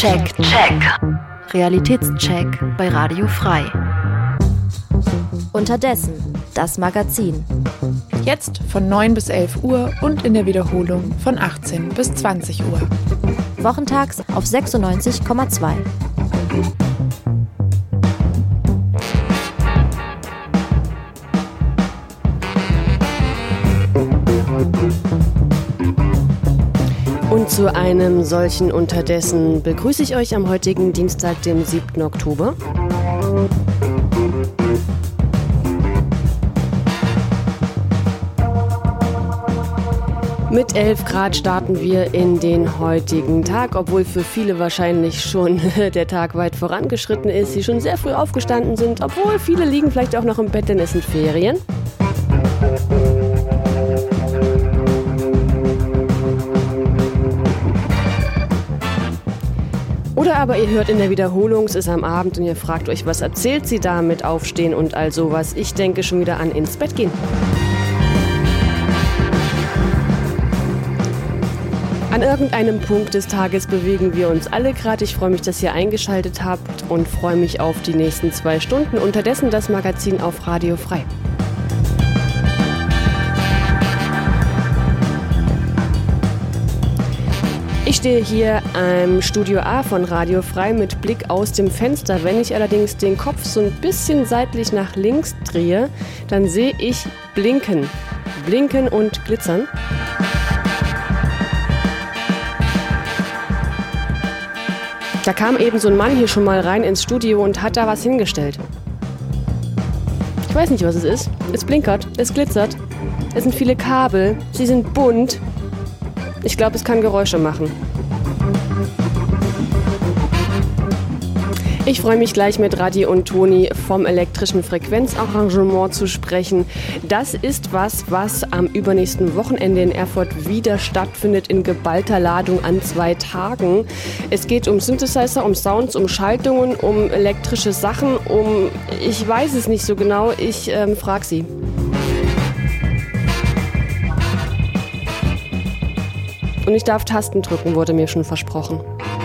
Realitätscheck bei Radio Frei. Unterdessen, das Magazin. Jetzt von 9 bis 11 Uhr und in der Wiederholung von 18 bis 20 Uhr. Wochentags auf 96,2. Und zu einem solchen Unterdessen begrüße ich euch am heutigen Dienstag, dem 7. Oktober. Mit 11 Grad starten wir in den heutigen Tag, obwohl für viele wahrscheinlich schon der Tag weit vorangeschritten ist, sie schon sehr früh aufgestanden sind, obwohl viele liegen vielleicht auch noch im Bett, denn es sind Ferien. Oder aber ihr hört in der Wiederholung, es ist am Abend und ihr fragt euch, was erzählt sie da mit Aufstehen und all sowas. Ich denke schon wieder an ins Bett gehen. An irgendeinem Punkt des Tages bewegen wir uns alle gerade. Ich freue mich, dass ihr eingeschaltet habt und freue mich auf die nächsten 2 Stunden. Unterdessen das Magazin auf Radio Frei. Ich stehe hier im Studio A von Radio Frei mit Blick aus dem Fenster. Wenn ich allerdings den Kopf so ein bisschen seitlich nach links drehe, dann sehe ich Blinken. Blinken und glitzern. Da kam eben so ein Mann hier schon mal rein ins Studio und hat da was hingestellt. Ich weiß nicht, was es ist. Es blinkert, es glitzert. Es sind viele Kabel, sie sind bunt. Ich glaube, es kann Geräusche machen. Ich freue mich gleich mit Radi und Toni vom elektrischen Frequenzarrangement zu sprechen. Das ist was am übernächsten Wochenende in Erfurt wieder stattfindet in geballter Ladung an 2 Tagen. Es geht um Synthesizer, um Sounds, um Schaltungen, um elektrische Sachen, ich weiß es nicht so genau, ich frage sie. Und ich darf Tasten drücken, wurde mir schon versprochen.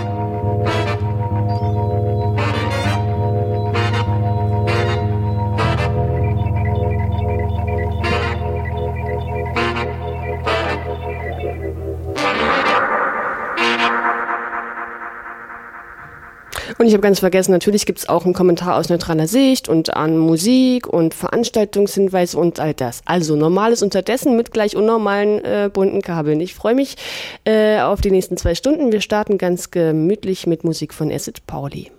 Und ich habe ganz vergessen, natürlich gibt es auch einen Kommentar aus neutraler Sicht und an Musik und Veranstaltungshinweise und all das. Also normales Unterdessen mit gleich unnormalen bunten Kabeln. Ich freue mich auf die nächsten 2 Stunden. Wir starten ganz gemütlich mit Musik von Acid Pauli.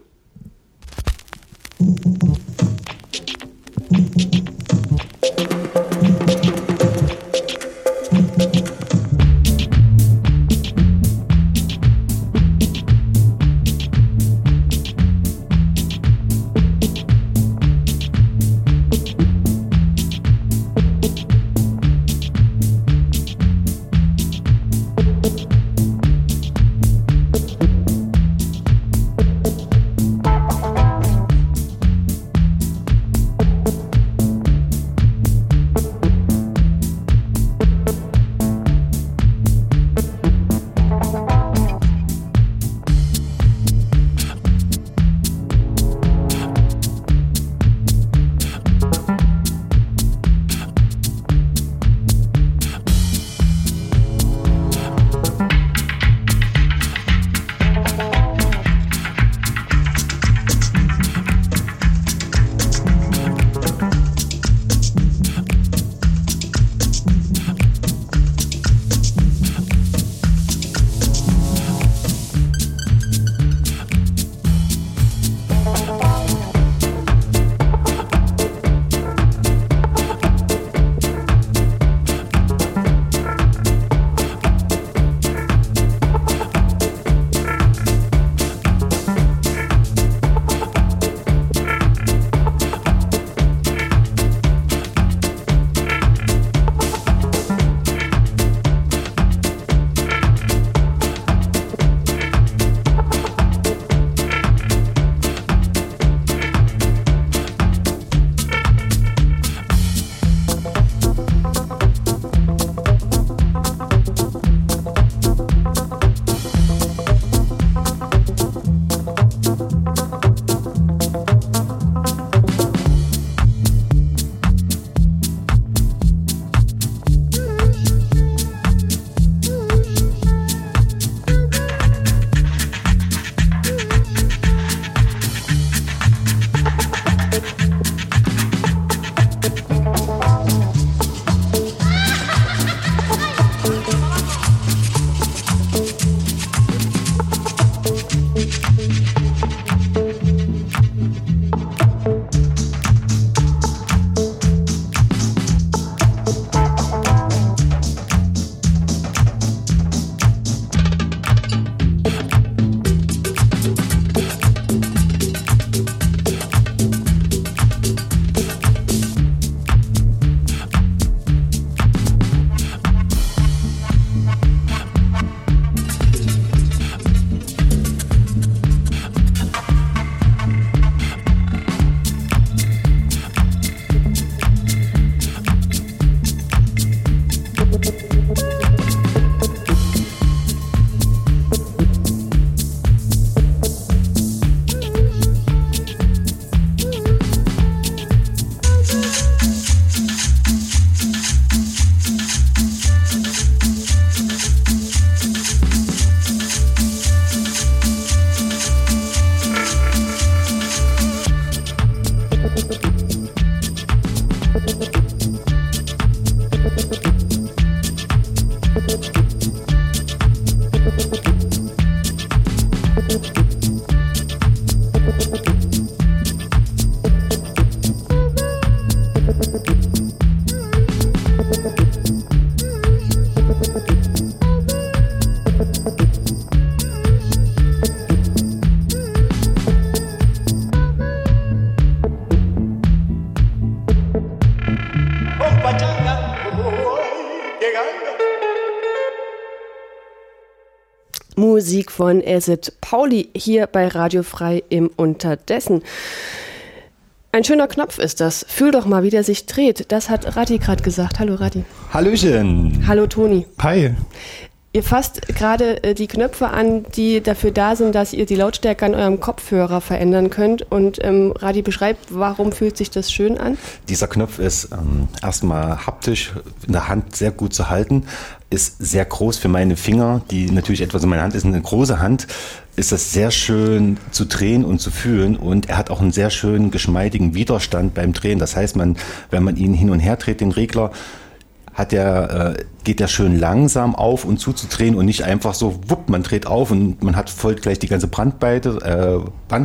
Musik von Acid Pauli hier bei Radio Frei im Unterdessen. Ein schöner Knopf ist das. Fühl doch mal, wie der sich dreht. Das hat Radi gerade gesagt. Hallo Radi. Hallöchen. Hallo Toni. Hi. Ihr fasst gerade die Knöpfe an, die dafür da sind, dass ihr die Lautstärke an eurem Kopfhörer verändern könnt. Und Radi beschreibt, warum fühlt sich das schön an? Dieser Knopf ist erstmal haptisch in der Hand sehr gut zu halten. Ist sehr groß für meine Finger, die natürlich etwas in meiner Hand ist, eine große Hand. Ist das sehr schön zu drehen und zu fühlen. Und er hat auch einen sehr schönen, geschmeidigen Widerstand beim Drehen. Das heißt, wenn man ihn hin und her dreht, den Regler, geht der schön langsam auf und zuzudrehen und nicht einfach so, wupp, man dreht auf und man hat voll gleich die ganze Bandbreite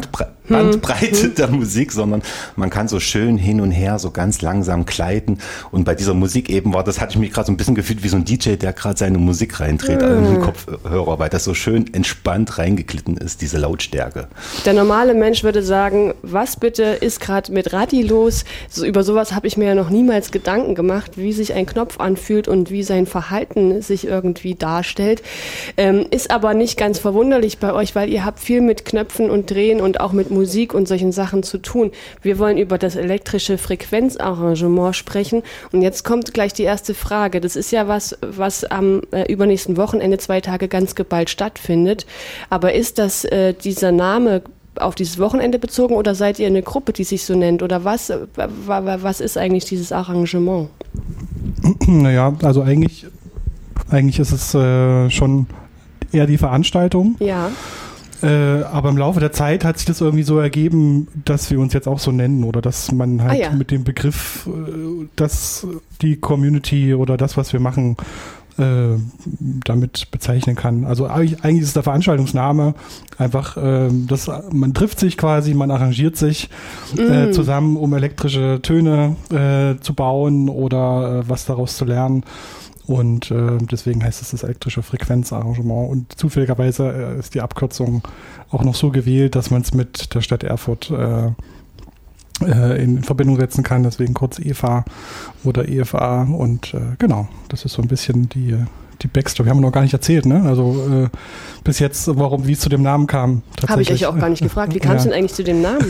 der Musik, sondern man kann so schön hin und her so ganz langsam gleiten. Und bei dieser Musik eben hatte ich mich gerade so ein bisschen gefühlt wie so ein DJ, der gerade seine Musik reindreht an den Kopfhörer, weil das so schön entspannt reingeglitten ist, diese Lautstärke. Der normale Mensch würde sagen, was bitte ist gerade mit Radi los? Über sowas habe ich mir ja noch niemals Gedanken gemacht, wie sich ein Knopf anfühlt und wie sein Verhalten sich irgendwie darstellt. Ist aber nicht ganz verwunderlich bei euch, weil ihr habt viel mit Knöpfen und Drehen und auch mit Musik und solchen Sachen zu tun. Wir wollen über das elektrische Frequenzarrangement sprechen und jetzt kommt gleich die erste Frage. Das ist ja was am übernächsten Wochenende 2 Tage ganz geballt stattfindet. Aber ist das dieser Name auf dieses Wochenende bezogen oder seid ihr eine Gruppe, die sich so nennt? Oder was ist eigentlich dieses Arrangement? Naja, also eigentlich ist es schon eher die Veranstaltung. Ja. Aber im Laufe der Zeit hat sich das irgendwie so ergeben, dass wir uns jetzt auch so nennen oder dass man halt mit dem Begriff, dass die Community oder das, was wir machen, damit bezeichnen kann. Also eigentlich ist der Veranstaltungsname einfach, man trifft sich quasi, man arrangiert sich zusammen, um elektrische Töne zu bauen oder was daraus zu lernen. Und deswegen heißt es das elektrische Frequenzarrangement. Und zufälligerweise ist die Abkürzung auch noch so gewählt, dass man es mit der Stadt Erfurt in Verbindung setzen kann, deswegen kurz EFA oder EFA und genau, das ist so ein bisschen die Backstory. Haben wir noch gar nicht erzählt, ne? Also bis jetzt, wie es zu dem Namen kam. Habe ich euch auch gar nicht gefragt. Wie kam es denn eigentlich zu dem Namen?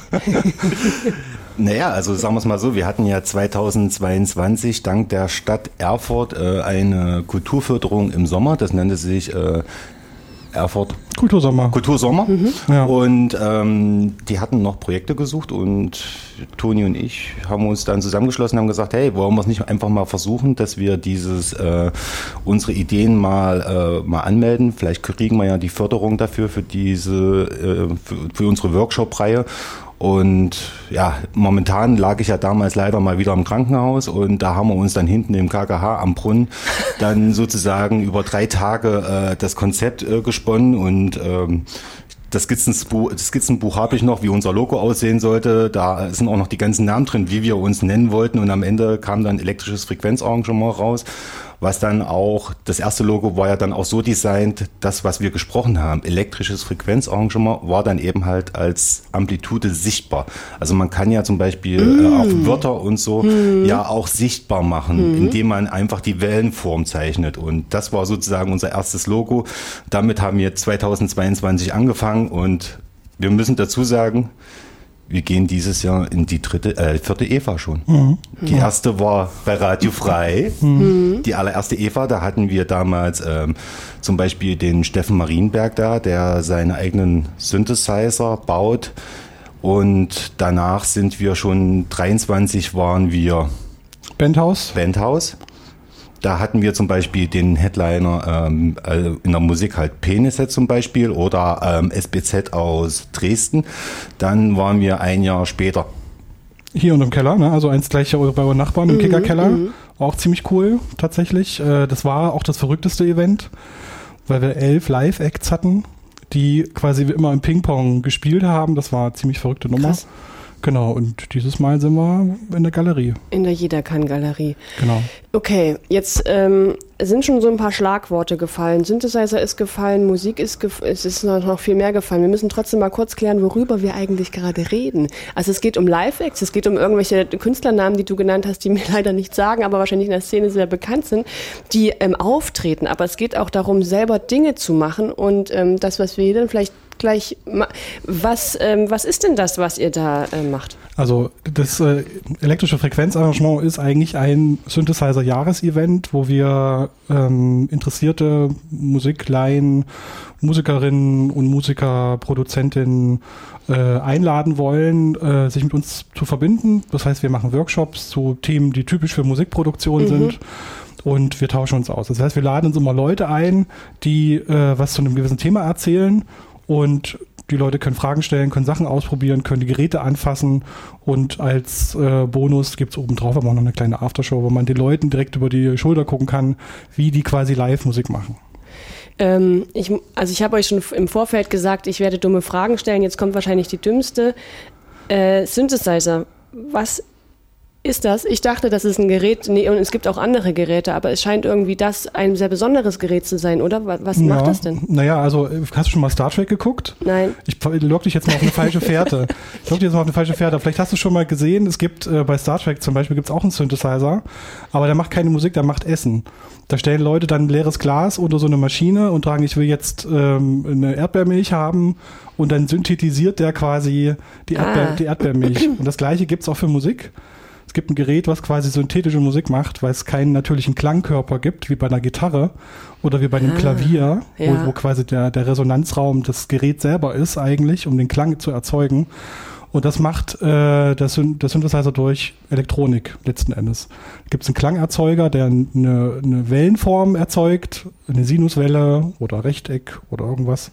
Naja, also sagen wir es mal so, wir hatten ja 2022 dank der Stadt Erfurt eine Kulturförderung im Sommer, das nannte sich Erfurt Kultursommer. Ja. Und die hatten noch Projekte gesucht und Toni und ich haben uns dann zusammengeschlossen und haben gesagt, hey, wollen wir es nicht einfach mal versuchen, dass wir unsere Ideen mal anmelden. Vielleicht kriegen wir ja die Förderung dafür für für unsere Workshop-Reihe. Und ja, momentan lag ich ja damals leider mal wieder im Krankenhaus und da haben wir uns dann hinten im KGH am Brunnen dann sozusagen über 3 Tage das Konzept gesponnen und das Skizzenbuch habe ich noch, wie unser Logo aussehen sollte. Da sind auch noch die ganzen Namen drin, wie wir uns nennen wollten und am Ende kam dann elektrisches Frequenzarrangement raus. Was dann auch, das erste Logo war ja dann auch so designt, das, was wir gesprochen haben, elektrisches Frequenzarrangement, war dann eben halt als Amplitude sichtbar. Also man kann ja zum Beispiel auch Wörter und so ja auch sichtbar machen, indem man einfach die Wellenform zeichnet. Und das war sozusagen unser erstes Logo. Damit haben wir 2022 angefangen und wir müssen dazu sagen, wir gehen dieses Jahr in die 4. EFA schon. Die erste war bei Radio Frei. Die allererste EFA, da hatten wir damals zum Beispiel den Steffen Marienberg da, der seine eigenen Synthesizer baut. Und danach sind wir schon 23 waren wir Bandhaus. Da hatten wir zum Beispiel den Headliner in der Musik halt Penisset zum Beispiel oder SBZ aus Dresden. Dann waren wir ein Jahr später Hier und im Keller, ne? Also eins gleich bei euren Nachbarn im Kickerkeller. War auch ziemlich cool, tatsächlich. Das war auch das verrückteste Event, weil wir 11 Live-Acts hatten, die quasi immer im Ping-Pong gespielt haben. Das war eine ziemlich verrückte Nummer. Krass. Genau, und dieses Mal sind wir in der Galerie. In der Jeder-kann-Galerie. Genau. Okay, jetzt sind schon so ein paar Schlagworte gefallen. Synthesizer ist gefallen, Musik ist gefallen, es ist noch viel mehr gefallen. Wir müssen trotzdem mal kurz klären, worüber wir eigentlich gerade reden. Also es geht um Live-Acts, es geht um irgendwelche Künstlernamen, die du genannt hast, die mir leider nicht sagen, aber wahrscheinlich in der Szene sehr bekannt sind, die auftreten. Aber es geht auch darum, selber Dinge zu machen und das, was wir hier dann vielleicht gleich, was ist denn das, was ihr da macht? Also das elektrische Frequenzarrangement ist eigentlich ein Synthesizer-Jahresevent, wo wir interessierte Musikleien, Musikerinnen und Musiker, Produzentinnen einladen wollen, sich mit uns zu verbinden. Das heißt, wir machen Workshops zu Themen, die typisch für Musikproduktion sind. Und wir tauschen uns aus. Das heißt, wir laden uns immer Leute ein, die was zu einem gewissen Thema erzählen. Und die Leute können Fragen stellen, können Sachen ausprobieren, können die Geräte anfassen und als Bonus gibt es obendrauf aber auch noch eine kleine Aftershow, wo man den Leuten direkt über die Schulter gucken kann, wie die quasi Live-Musik machen. Ich habe euch schon im Vorfeld gesagt, ich werde dumme Fragen stellen, jetzt kommt wahrscheinlich die dümmste. Synthesizer, was ist das? Ich dachte, das ist ein Gerät, und es gibt auch andere Geräte, aber es scheint irgendwie das ein sehr besonderes Gerät zu sein, oder? Was macht das denn? Naja, also hast du schon mal Star Trek geguckt? Nein. Ich lock dich jetzt mal auf eine falsche Fährte. Vielleicht hast du schon mal gesehen, es gibt bei Star Trek zum Beispiel gibt's auch einen Synthesizer, aber der macht keine Musik, der macht Essen. Da stellen Leute dann ein leeres Glas unter so eine Maschine und sagen, ich will jetzt eine Erdbeermilch haben und dann synthetisiert der quasi die Erdbeermilch. Und das Gleiche gibt's auch für Musik. Es gibt ein Gerät, was quasi synthetische Musik macht, weil es keinen natürlichen Klangkörper gibt, wie bei einer Gitarre oder wie bei einem Klavier, wo quasi der Resonanzraum das Gerät selber ist eigentlich, um den Klang zu erzeugen. Und das macht der Synthesizer durch Elektronik letzten Endes. Da gibt es einen Klangerzeuger, der eine Wellenform erzeugt, eine Sinuswelle oder Rechteck oder irgendwas.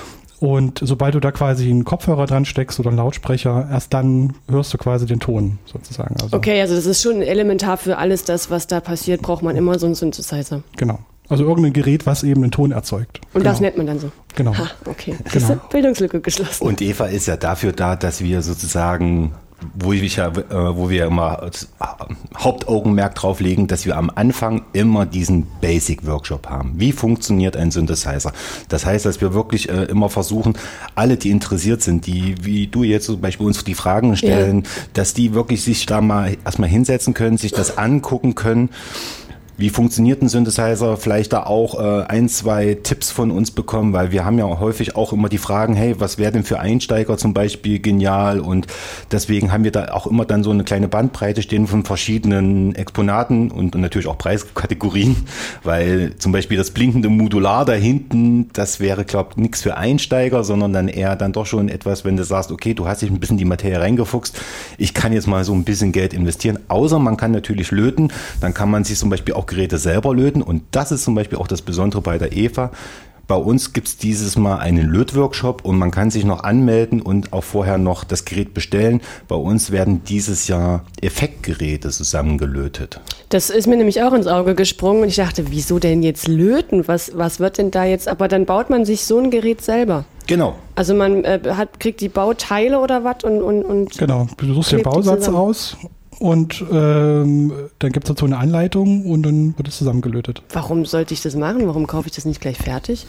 Und sobald du da quasi einen Kopfhörer dran steckst oder einen Lautsprecher, erst dann hörst du quasi den Ton sozusagen. Okay, also das ist schon elementar für alles das, was da passiert, braucht man immer so einen Synthesizer. Genau. Also irgendein Gerät, was eben einen Ton erzeugt. Und das nennt man dann so? Genau. Ha, okay. Genau. Bildungslücke geschlossen. Und Eva ist ja dafür da, dass wir sozusagen, wo wir immer Hauptaugenmerk drauf legen, dass wir am Anfang immer diesen Basic-Workshop haben. Wie funktioniert ein Synthesizer? Das heißt, dass wir wirklich immer versuchen, alle, die interessiert sind, die, wie du jetzt zum Beispiel uns die Fragen stellen, dass die wirklich sich da mal erstmal hinsetzen können, sich das angucken können. Wie funktioniert ein Synthesizer? Vielleicht da auch 1, 2 Tipps von uns bekommen, weil wir haben ja häufig auch immer die Fragen, hey, was wäre denn für Einsteiger zum Beispiel genial? Und deswegen haben wir da auch immer dann so eine kleine Bandbreite stehen von verschiedenen Exponaten und natürlich auch Preiskategorien, weil zum Beispiel das blinkende Modular da hinten, das wäre, glaube ich, nichts für Einsteiger, sondern dann eher dann doch schon etwas, wenn du sagst, okay, du hast dich ein bisschen in die Materie reingefuchst, ich kann jetzt mal so ein bisschen Geld investieren, außer man kann natürlich löten, dann kann man sich zum Beispiel auch Geräte selber löten und das ist zum Beispiel auch das Besondere bei der Eva. Bei uns gibt es dieses Mal einen Lötworkshop und man kann sich noch anmelden und auch vorher noch das Gerät bestellen. Bei uns werden dieses Jahr Effektgeräte zusammengelötet. Das ist mir nämlich auch ins Auge gesprungen und ich dachte, wieso denn jetzt löten? Was wird denn da jetzt? Aber dann baut man sich so ein Gerät selber. Genau. Also man kriegt die Bauteile oder was und genau, du suchst den Bausatz aus. Und dann gibt es dazu eine Anleitung und dann wird es zusammengelötet. Warum sollte ich das machen? Warum kaufe ich das nicht gleich fertig?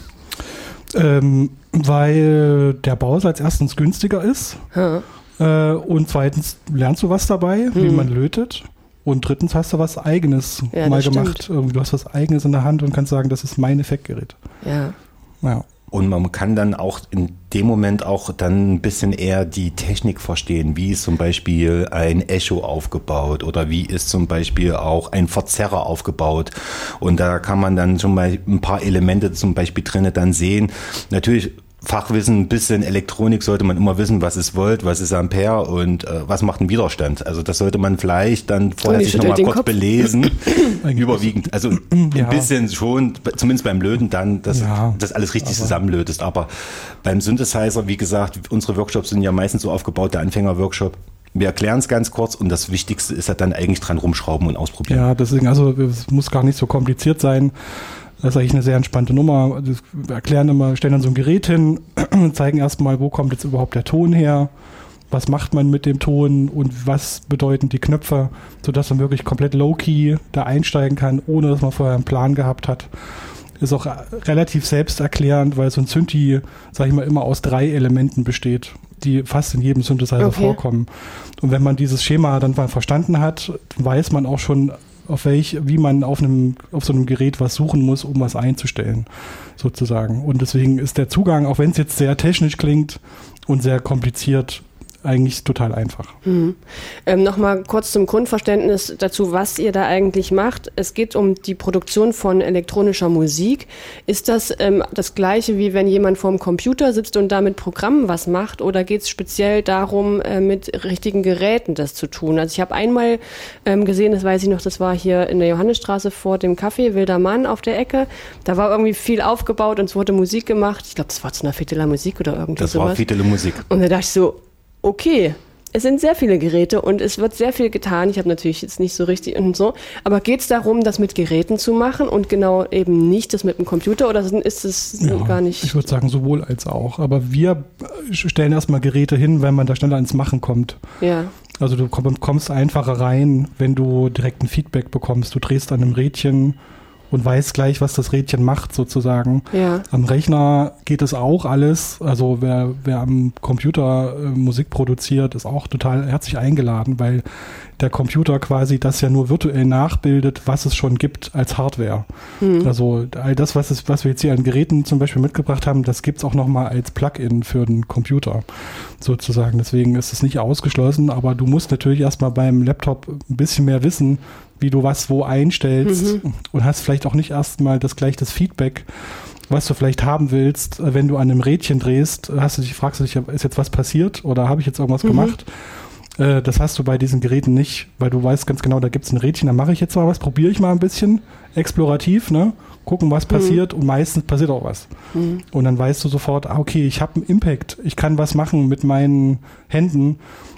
Weil der Bausatz erstens günstiger ist und zweitens lernst du was dabei, wie man lötet. Und drittens hast du was Eigenes mal gemacht. Du hast was Eigenes in der Hand und kannst sagen, das ist mein Effektgerät. Ja. Und man kann dann auch in dem Moment auch dann ein bisschen eher die Technik verstehen. Wie ist zum Beispiel ein Echo aufgebaut oder wie ist zum Beispiel auch ein Verzerrer aufgebaut. Und da kann man dann schon mal ein paar Elemente zum Beispiel drinne dann sehen. Natürlich Fachwissen, ein bisschen Elektronik sollte man immer wissen, was ist Volt, was ist Ampere und was macht ein Widerstand. Also das sollte man vielleicht dann vorher sich nochmal kurz belesen. Überwiegend, also ein bisschen schon, zumindest beim Löten dann, dass das alles richtig zusammenlötest. Aber beim Synthesizer, wie gesagt, unsere Workshops sind ja meistens so aufgebaut, der Anfänger-Workshop, wir erklären es ganz kurz und das Wichtigste ist ja dann eigentlich dran rumschrauben und ausprobieren. Ja, deswegen, also es muss gar nicht so kompliziert sein. Das ist eigentlich eine sehr entspannte Nummer. Wir erklären immer, stellen dann so ein Gerät hin und zeigen erstmal, wo kommt jetzt überhaupt der Ton her, was macht man mit dem Ton und was bedeuten die Knöpfe, sodass man wirklich komplett low-key da einsteigen kann, ohne dass man vorher einen Plan gehabt hat. Ist auch relativ selbsterklärend, weil so ein Synthi, sag ich mal, immer aus 3 Elementen besteht, die fast in jedem Synthesizer vorkommen. Und wenn man dieses Schema dann mal verstanden hat, weiß man auch schon, wie man auf so einem Gerät was suchen muss, um was einzustellen, sozusagen. Und deswegen ist der Zugang, auch wenn es jetzt sehr technisch klingt und sehr kompliziert, eigentlich total einfach. Nochmal kurz zum Grundverständnis dazu, was ihr da eigentlich macht. Es geht um die Produktion von elektronischer Musik. Ist das das Gleiche, wie wenn jemand vorm Computer sitzt und da mit Programmen was macht? Oder geht es speziell darum, mit richtigen Geräten das zu tun? Also ich habe einmal gesehen, das weiß ich noch, das war hier in der Johannesstraße vor dem Café Wilder Mann auf der Ecke. Da war irgendwie viel aufgebaut und es wurde Musik gemacht. Ich glaube, das war zu einer Fete la Musik oder irgendwie sowas. Das war Fete la Musik. Und da dachte ich so, okay, es sind sehr viele Geräte und es wird sehr viel getan. Ich habe natürlich jetzt nicht so richtig und so. Aber geht es darum, das mit Geräten zu machen und genau eben nicht das mit dem Computer oder ist es gar nicht? Ich würde sagen, sowohl als auch. Aber wir stellen erstmal Geräte hin, wenn man da schneller ins Machen kommt. Ja. Also du kommst einfacher rein, wenn du direkt ein Feedback bekommst. Du drehst an einem Rädchen und weiß gleich, was das Rädchen macht, sozusagen. Ja. Am Rechner geht es auch alles. Also wer am Computer Musik produziert, ist auch total herzlich eingeladen, weil der Computer quasi das ja nur virtuell nachbildet, was es schon gibt als Hardware. Also all das, was wir jetzt hier an Geräten zum Beispiel mitgebracht haben, das gibt es auch nochmal als Plugin für den Computer, sozusagen. Deswegen ist es nicht ausgeschlossen, aber du musst natürlich erstmal beim Laptop ein bisschen mehr wissen, wie du was wo einstellst und hast vielleicht auch nicht erstmal gleich das Feedback, was du vielleicht haben willst, wenn du an einem Rädchen drehst, fragst du dich, ist jetzt was passiert oder habe ich jetzt irgendwas gemacht? Das hast du bei diesen Geräten nicht, weil du weißt ganz genau, da gibt es ein Rädchen, da mache ich jetzt mal was, probiere ich mal ein bisschen explorativ, ne? Gucken, was passiert und meistens passiert auch was. Und dann weißt du sofort, okay, ich habe einen Impact, ich kann was machen mit meinen Händen.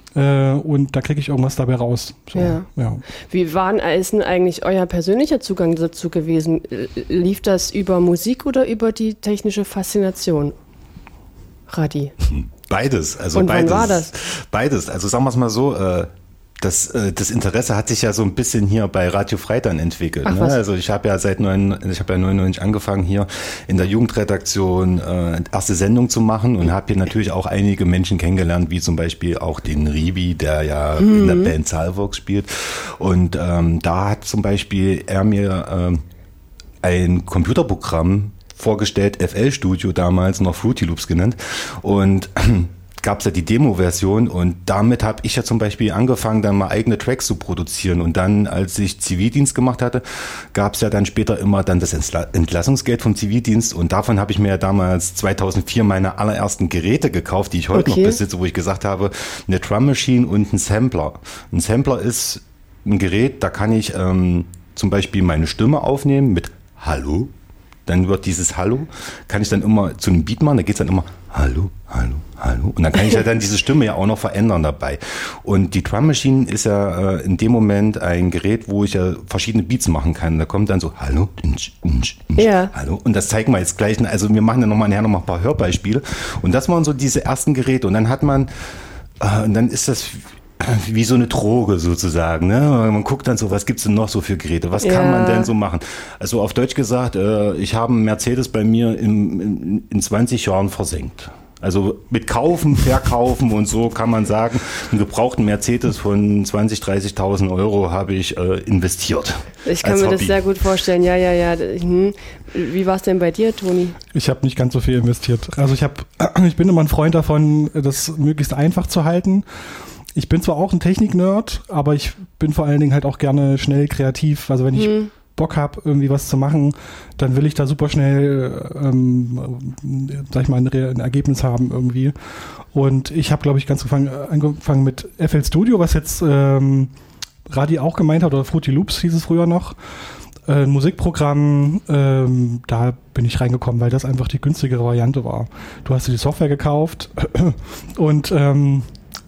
Und da kriege ich irgendwas dabei raus. So, ja. Wie ist denn eigentlich euer persönlicher Zugang dazu gewesen? Lief das über Musik oder über die technische Faszination? Radi? Beides. Also und beides. Wann war das? Beides. Also sagen wir es mal so, das Interesse hat sich ja so ein bisschen hier bei Radio Frei dann entwickelt. Ach, ne? Also ich habe ja 99 angefangen hier in der Jugendredaktion erste Sendung zu machen und habe hier natürlich auch einige Menschen kennengelernt, wie zum Beispiel auch den Ribi, der ja in der Band Zahlworks spielt. Und da hat zum Beispiel er mir ein Computerprogramm vorgestellt, FL Studio damals, noch Fruity Loops genannt. Und gab es ja die Demo-Version und damit habe ich ja zum Beispiel angefangen, dann mal eigene Tracks zu produzieren und dann, als ich Zivildienst gemacht hatte, gab es ja dann später immer dann das Entlassungsgeld vom Zivildienst und davon habe ich mir ja damals 2004 meine allerersten Geräte gekauft, die ich heute noch besitze, wo ich gesagt habe, eine Drum Machine und ein Sampler. Ein Sampler ist ein Gerät, da kann ich zum Beispiel meine Stimme aufnehmen mit Hallo. Dann wird dieses Hallo, kann ich dann immer zu einem Beat machen, da geht es dann immer Hallo, Hallo, Hallo. Und dann kann ich ja dann diese Stimme ja auch noch verändern dabei. Und die Drum Machine ist ja in dem Moment ein Gerät, wo ich ja verschiedene Beats machen kann. Da kommt dann so Hallo, Hallo. Und das zeigen wir jetzt gleich. Also wir machen dann nachher noch mal ein paar Hörbeispiele. Und das waren so diese ersten Geräte. Und dann hat man, und dann ist das wie so eine Droge sozusagen. Ne? Man guckt dann so, was gibt's denn noch so für Geräte? Was kann man denn so machen? Also auf Deutsch gesagt, ich habe einen Mercedes bei mir in 20 Jahren versenkt. Also mit Kaufen, Verkaufen und so kann man sagen, einen gebrauchten Mercedes von 20.000, 30.000 Euro habe ich investiert. Ich kann mir das sehr gut vorstellen. Ja. Wie war es denn bei dir, Toni? Ich habe nicht ganz so viel investiert. Also ich bin immer ein Freund davon, das möglichst einfach zu halten. Ich bin zwar auch ein Technik-Nerd, aber ich bin vor allen Dingen halt auch gerne schnell kreativ. Also wenn ich Bock habe, irgendwie was zu machen, dann will ich da super schnell, sag ich mal, ein Ergebnis haben irgendwie. Und ich habe, glaube ich, ganz angefangen mit FL Studio, was jetzt Radi auch gemeint hat, oder Fruity Loops hieß es früher noch. Ein Musikprogramm, da bin ich reingekommen, weil das einfach die günstigere Variante war. Du hast dir die Software gekauft und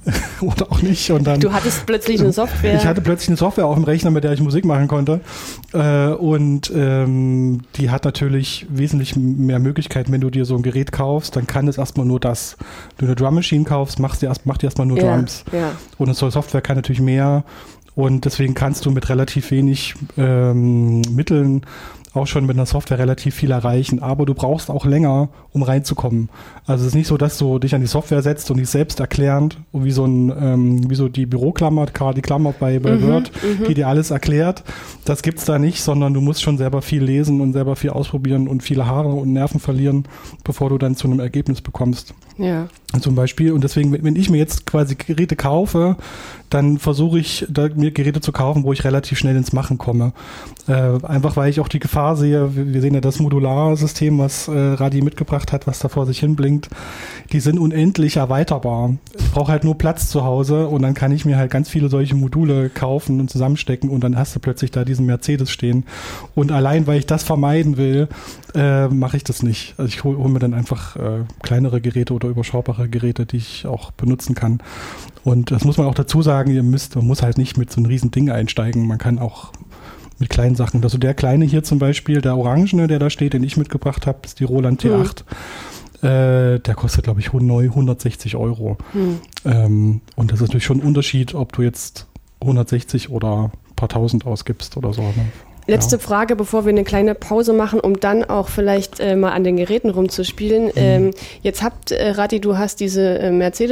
oder auch nicht. Und dann, du hattest plötzlich eine Software. Ich hatte plötzlich eine Software auf dem Rechner, mit der ich Musik machen konnte. Und die hat natürlich wesentlich mehr Möglichkeiten, wenn du dir so ein Gerät kaufst, dann kann es erstmal nur das. Wenn du eine Drum Machine kaufst, macht die erstmal nur Drums. Ja. Und eine Software kann natürlich mehr. Und deswegen kannst du mit relativ wenig Mitteln auch schon mit einer Software relativ viel erreichen, aber du brauchst auch länger, um reinzukommen. Also es ist nicht so, dass du dich an die Software setzt und die selbst erklärend, wie so die Büroklammer, die Klammer bei Word, die dir alles erklärt. Das gibt's da nicht, sondern du musst schon selber viel lesen und selber viel ausprobieren und viele Haare und Nerven verlieren, bevor du dann zu einem Ergebnis bekommst. Ja. Zum Beispiel, und deswegen, wenn ich mir jetzt quasi Geräte kaufe, dann versuche ich, mir Geräte zu kaufen, wo ich relativ schnell ins Machen komme. Einfach, weil ich auch die Gefahr sehe, wir sehen ja das Modularsystem, was Radi mitgebracht hat, was da vor sich hin blinkt, die sind unendlich erweiterbar. Ich brauche halt nur Platz zu Hause und dann kann ich mir halt ganz viele solche Module kaufen und zusammenstecken und dann hast du plötzlich da diesen Mercedes stehen. Und allein, weil ich das vermeiden will, mache ich das nicht. Also ich hole mir dann einfach kleinere Geräte oder überschaubare Geräte, die ich auch benutzen kann. Und das muss man auch dazu sagen, man muss halt nicht mit so einem riesen Ding einsteigen. Man kann auch mit kleinen Sachen. Also der kleine hier zum Beispiel, der orangene, der da steht, den ich mitgebracht habe, ist die Roland T8. Der kostet, glaube ich, neu 160 €. Und das ist natürlich schon ein Unterschied, ob du jetzt 160 oder ein paar Tausend ausgibst oder so. Ne? Letzte Frage, bevor wir eine kleine Pause machen, um dann auch vielleicht mal an den Geräten rumzuspielen. Jetzt Radi, du hast diese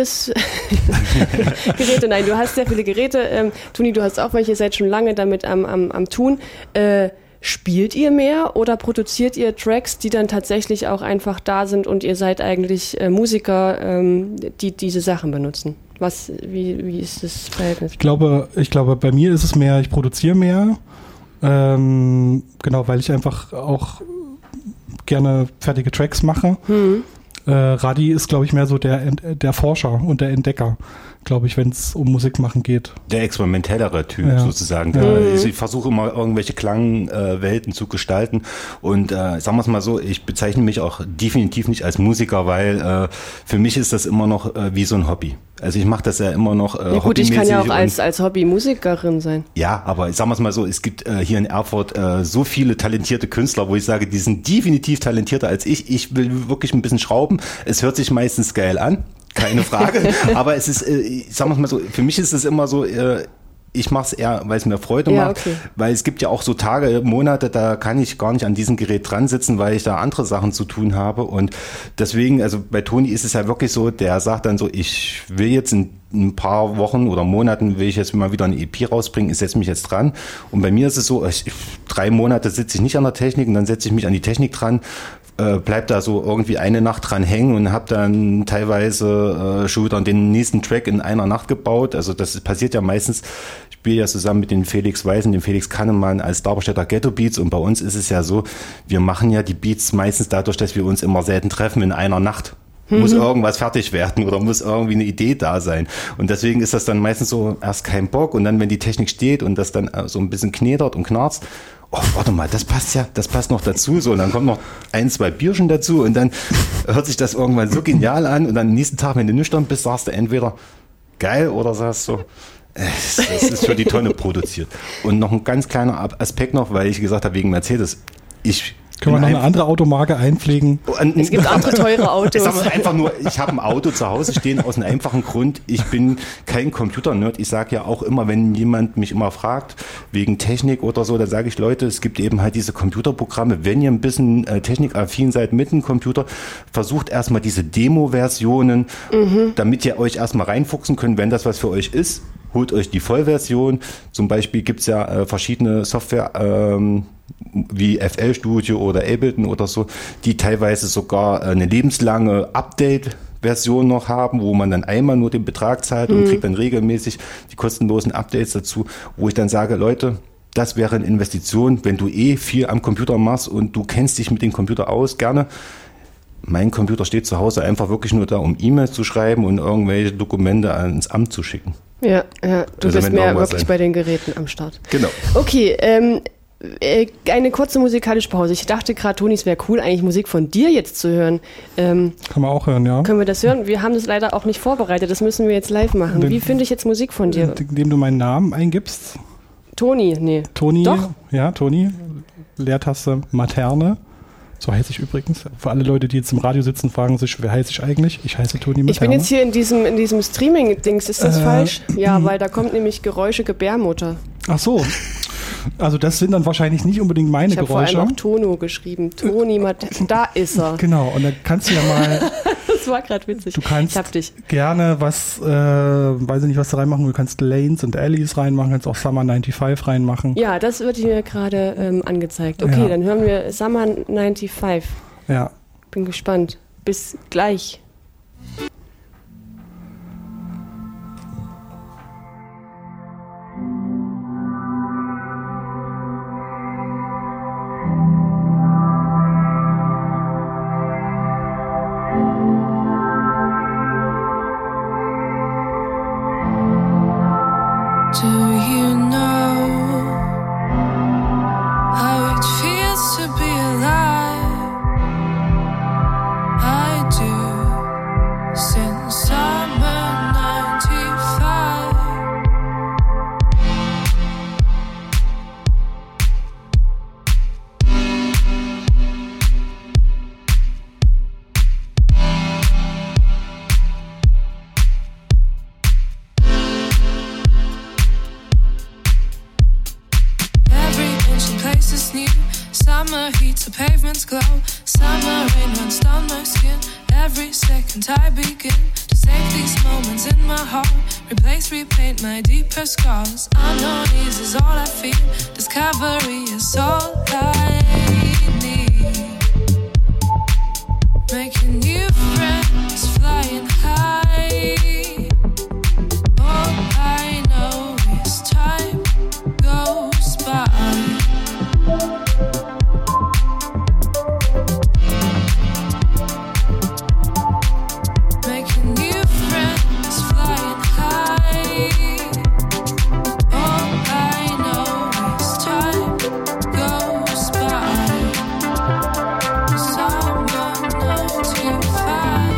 Mercedes-Geräte, nein, du hast sehr viele Geräte. Toni, du hast auch welche, ihr seid schon lange damit am Tun. Spielt ihr mehr oder produziert ihr Tracks, die dann tatsächlich auch einfach da sind und ihr seid eigentlich Musiker, die diese Sachen benutzen? Wie ist das Verhältnis? Ich glaube, bei mir ist es mehr, ich produziere mehr. Genau, weil ich einfach auch gerne fertige Tracks mache. Radi ist, glaube ich, mehr so der Forscher und der Entdecker, glaube ich, wenn es um Musik machen geht. Der experimentellere Typ sozusagen. Ich versuche immer irgendwelche Klangwelten zu gestalten und sagen wir es mal so, ich bezeichne mich auch definitiv nicht als Musiker, weil für mich ist das immer noch wie so ein Hobby. Also ich mache das ja immer noch ja gut, ich kann ja auch als Hobby-Musikerin sein. Ja, aber sagen wir es mal so, es gibt hier in Erfurt so viele talentierte Künstler, wo ich sage, die sind definitiv talentierter als ich. Ich will wirklich ein bisschen schrauben. Es hört sich meistens geil an, keine Frage. Aber es ist, sagen wir es mal so, für mich ist es immer so, ich mache es eher, weil es mir Freude macht, weil es gibt ja auch so Tage, Monate, da kann ich gar nicht an diesem Gerät dran sitzen, weil ich da andere Sachen zu tun habe und deswegen, also bei Toni ist es ja wirklich so, der sagt dann so, ich will jetzt in ein paar Wochen oder Monaten will ich jetzt mal wieder eine EP rausbringen, ich setze mich jetzt dran und bei mir ist es so, 3 Monate sitze ich nicht an der Technik und dann setze ich mich an die Technik dran, bleib da so irgendwie eine Nacht dran hängen und habe dann teilweise schon wieder den nächsten Track in einer Nacht gebaut. Also das passiert ja meistens, ich spiele ja zusammen mit dem Felix Weiß und dem Felix Kannemann als Darmstädter Ghetto Beats und bei uns ist es ja so, wir machen ja die Beats meistens dadurch, dass wir uns immer selten treffen in einer Nacht. Muss irgendwas fertig werden oder muss irgendwie eine Idee da sein. Und deswegen ist das dann meistens so erst kein Bock und dann, wenn die Technik steht und das dann so ein bisschen knedert und knarzt, oh, warte mal, das passt noch dazu. So, und dann kommt noch 1, 2 Bierchen dazu und dann hört sich das irgendwann so genial an und dann am nächsten Tag, wenn du nüchtern bist, sagst du entweder geil oder sagst so, das ist für die Tonne produziert. Und noch ein ganz kleiner Aspekt noch, weil ich gesagt habe, wegen Mercedes, können wir noch eine andere Automarke einpflegen? Es gibt andere teure Autos. Ich sage einfach nur, ich habe ein Auto zu Hause stehen aus einem einfachen Grund. Ich bin kein Computer-Nerd. Ich sage ja auch immer, wenn jemand mich immer fragt, wegen Technik oder so, dann sage ich, Leute, es gibt eben halt diese Computerprogramme. Wenn ihr ein bisschen technikaffin seid mit dem Computer, versucht erstmal diese Demo-Versionen, damit ihr euch erstmal reinfuchsen könnt, wenn das was für euch ist. Holt euch die Vollversion. Zum Beispiel gibt's ja verschiedene Software, wie FL Studio oder Ableton oder so, die teilweise sogar eine lebenslange Update-Version noch haben, wo man dann einmal nur den Betrag zahlt und kriegt dann regelmäßig die kostenlosen Updates dazu, wo ich dann sage, Leute, das wäre eine Investition, wenn du viel am Computer machst und du kennst dich mit dem Computer aus, gerne. Mein Computer steht zu Hause einfach wirklich nur da, um E-Mails zu schreiben und irgendwelche Dokumente ans Amt zu schicken. Ja, du bist mehr wirklich bei den Geräten am Start. Genau. Okay, Eine kurze musikalische Pause. Ich dachte gerade, Toni, es wäre cool, eigentlich Musik von dir jetzt zu hören. Kann man auch hören, ja. Können wir das hören? Wir haben das leider auch nicht vorbereitet. Das müssen wir jetzt live machen. Wie finde ich jetzt Musik von dir? Indem du meinen Namen eingibst. Toni, nee. Toni, Doch. Ja, Toni. Leertaste Materne. So heiße ich übrigens. Für alle Leute, die jetzt im Radio sitzen, fragen sich, wer heiße ich eigentlich? Ich heiße Toni Materne. Ich bin jetzt hier in diesem Streaming-Dings. Ist das falsch? Ja, weil da kommt nämlich Geräusche Gebärmutter. Ach so. Also das sind dann wahrscheinlich nicht unbedingt meine Geräusche. Ich habe vor allem auch Tono geschrieben. Toni Materne. Da ist er. Genau. Und dann kannst du ja mal... Das war gerade witzig. Du kannst gerne was, weiß ich nicht, was du reinmachen. Du kannst Lanes und Alleys reinmachen, kannst auch Summer 95 reinmachen. Ja, das wird mir gerade angezeigt. Okay, dann hören wir Summer 95. Ja. Bin gespannt. Bis gleich. Do you know how it feels to be alive? I do, since summer 95. New. Summer heat, the pavements glow. Summer rain runs down my skin. Every second I begin to save these moments in my heart. Replace, repaint my deeper scars. Unknown is all I feel. Discovery is all I need. Making new friends, flying high. All I know is time goes by. Making new friends, flying high. All I know is time goes by. Summer 95.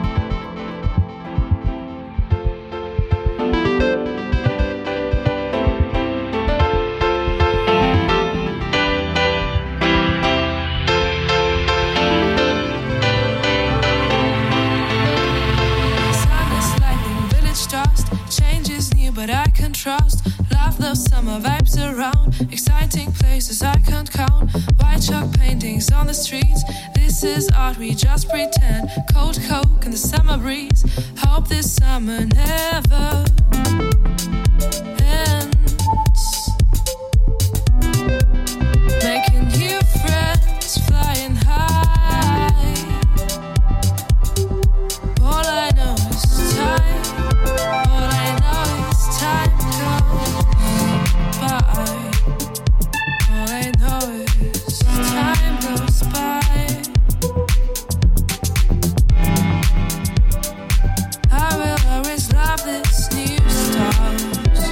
Change is new, but I can trust. Love those summer vibes around. Exciting places I can't count. White chalk paintings on the streets. This is art, we just pretend. Cold Coke in the summer breeze. Hope this summer never ends. Making new friends, flying high. All I know is time. All I know is time goes by. All I know is time goes by. I will always love this new stars.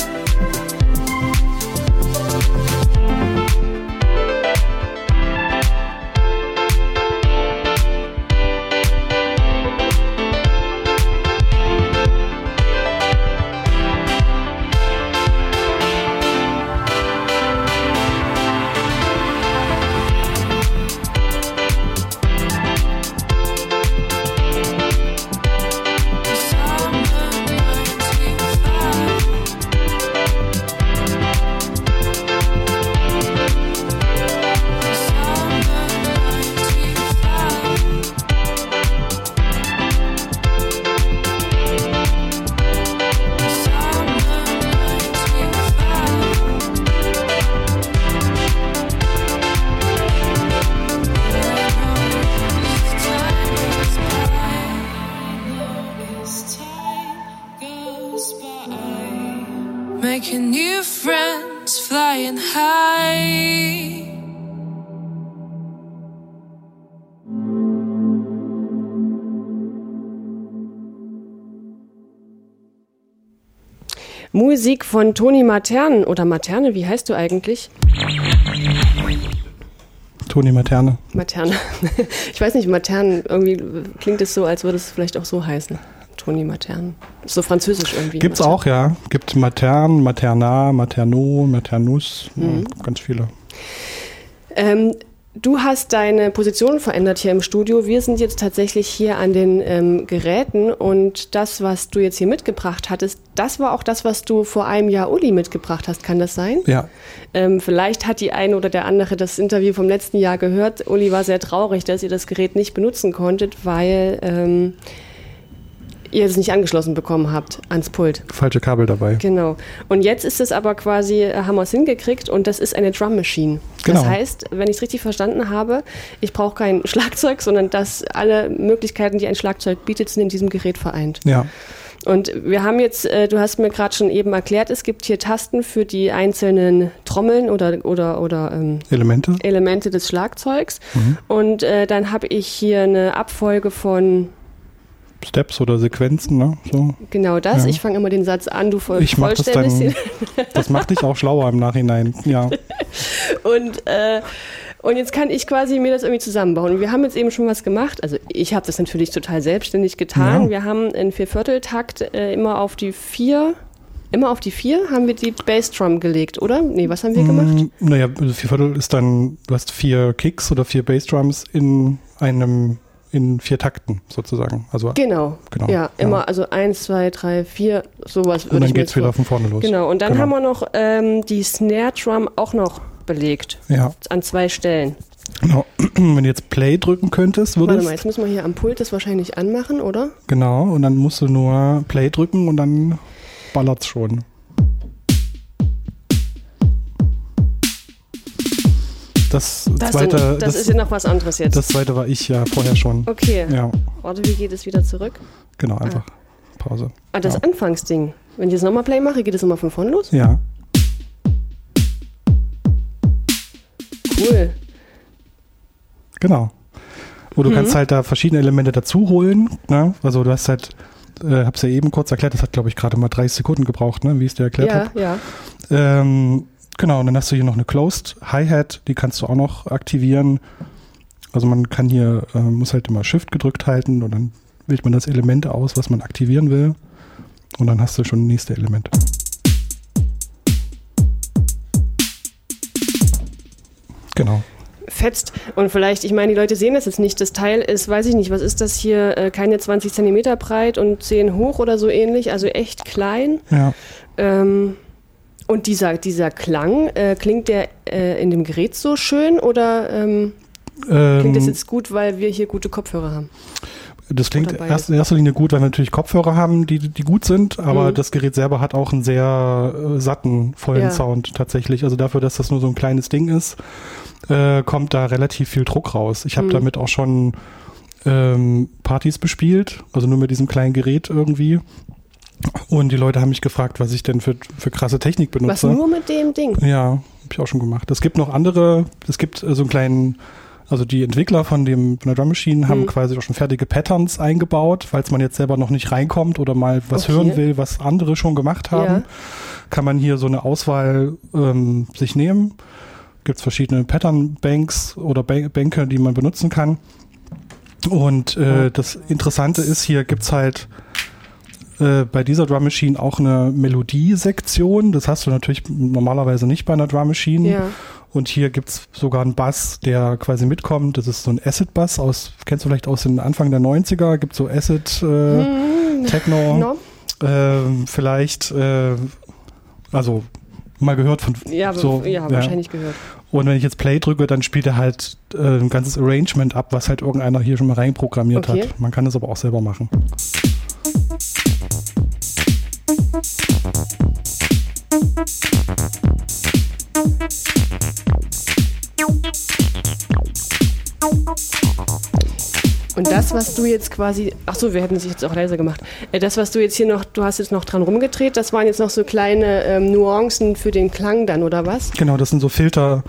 Making new friends, flying high. Musik von Toni Materne oder Materne, wie heißt du eigentlich? Toni Materne. Materne. Ich weiß nicht, Materne, irgendwie klingt es so, als würde es vielleicht auch so heißen. Toni Materne. So französisch irgendwie. Gibt's auch, ja. Gibt Materne, Materna, Materno, Maternus, ganz viele. Du hast deine Position verändert hier im Studio. Wir sind jetzt tatsächlich hier an den Geräten und das, was du jetzt hier mitgebracht hattest, das war auch das, was du vor einem Jahr Uli mitgebracht hast. Kann das sein? Ja. Vielleicht hat die eine oder der andere das Interview vom letzten Jahr gehört. Uli war sehr traurig, dass ihr das Gerät nicht benutzen konntet, weil ihr es nicht angeschlossen bekommen habt ans Pult. Falsche Kabel dabei. Genau. Und jetzt ist es aber quasi, haben wir es hingekriegt und das ist eine Drum Machine. Genau. Das heißt, wenn ich es richtig verstanden habe, ich brauche kein Schlagzeug, sondern dass alle Möglichkeiten, die ein Schlagzeug bietet, sind in diesem Gerät vereint. Ja. Und wir haben jetzt, du hast mir gerade schon eben erklärt, es gibt hier Tasten für die einzelnen Trommeln oder Elemente des Schlagzeugs. Und dann habe ich hier eine Abfolge von Steps oder Sequenzen, ne? So. Genau das. Ja. Ich fange immer den Satz an, du vollständigst. Das macht dich auch schlauer im Nachhinein, ja. Und jetzt kann ich quasi mir das irgendwie zusammenbauen. Und wir haben jetzt eben schon was gemacht. Also ich habe das natürlich total selbstständig getan. Ja. Wir haben in 4/4-Takt immer auf die 4 haben wir die Bassdrum gelegt, oder? Nee, was haben wir gemacht? Naja, also 4/4 ist dann, du hast 4 Kicks oder 4 Bassdrums in 4 Takten sozusagen. Also, genau. Ja, immer, also 1, 2, 3, 4, sowas. Und dann geht es wieder von vorne los. Genau, und dann haben wir noch die Snare Drum auch noch belegt. Ja. An 2 Stellen. Genau. Wenn du jetzt Play drücken könntest, würdest... Warte mal, jetzt müssen wir hier am Pult das wahrscheinlich anmachen, oder? Genau, und dann musst du nur Play drücken und dann ballert's schon. Das ist ja noch was anderes jetzt. Das zweite war ich ja vorher schon. Okay. Ja. Warte, wie geht es wieder zurück? Genau, einfach Pause. Das Anfangsding. Wenn ich jetzt nochmal Play mache, geht es nochmal von vorne los? Ja. Cool. Genau. Wo du kannst halt da verschiedene Elemente dazu holen. Ne? Also du hast halt, hab's ja eben kurz erklärt, das hat glaube ich gerade mal 30 Sekunden gebraucht, ne? Wie ich es dir erklärt habe. Ja. Genau, und dann hast du hier noch eine Closed Hi-Hat, die kannst du auch noch aktivieren. Also man kann hier, muss halt immer Shift gedrückt halten und dann wählt man das Element aus, was man aktivieren will. Und dann hast du schon das nächste Element. Genau. Fetzt. Und vielleicht, ich meine, die Leute sehen das jetzt nicht. Das Teil ist, weiß ich nicht, was ist das hier? Keine 20 Zentimeter breit und 10 hoch oder so ähnlich. Also echt klein. Ja. Und dieser Klang, klingt der in dem Gerät so schön oder klingt das jetzt gut, weil wir hier gute Kopfhörer haben? Das klingt in erster Linie gut, weil wir natürlich Kopfhörer haben, die gut sind, aber das Gerät selber hat auch einen sehr satten, vollen Sound tatsächlich. Also dafür, dass das nur so ein kleines Ding ist, kommt da relativ viel Druck raus. Ich habe damit auch schon Partys bespielt, also nur mit diesem kleinen Gerät irgendwie. Und die Leute haben mich gefragt, was ich denn für krasse Technik benutze. Was, nur mit dem Ding? Ja, habe ich auch schon gemacht. Es gibt noch andere, es gibt so einen kleinen, also die Entwickler von der Drum Machine haben quasi auch schon fertige Patterns eingebaut, falls man jetzt selber noch nicht reinkommt oder mal was hören will, was andere schon gemacht haben, kann man hier so eine Auswahl sich nehmen. Gibt es verschiedene Pattern-Banks oder Bänke, die man benutzen kann. Und das Interessante ist, hier gibt es halt bei dieser Drum Machine auch eine Melodie-Sektion. Das hast du natürlich normalerweise nicht bei einer Drum Machine. Ja. Und hier gibt es sogar einen Bass, der quasi mitkommt. Das ist so ein Acid-Bass, kennst du vielleicht aus den Anfang der 90er, gibt so Acid, Techno. No. Vielleicht, also mal gehört von wahrscheinlich gehört. Und wenn ich jetzt Play drücke, dann spielt er halt ein ganzes Arrangement ab, was halt irgendeiner hier schon mal reinprogrammiert hat. Man kann es aber auch selber machen. Und das, was du jetzt quasi, wir hätten sich jetzt auch leiser gemacht, das, was du jetzt hier noch, du hast jetzt noch dran rumgedreht, das waren jetzt noch so kleine Nuancen für den Klang dann, oder was? Genau, das sind so Filter,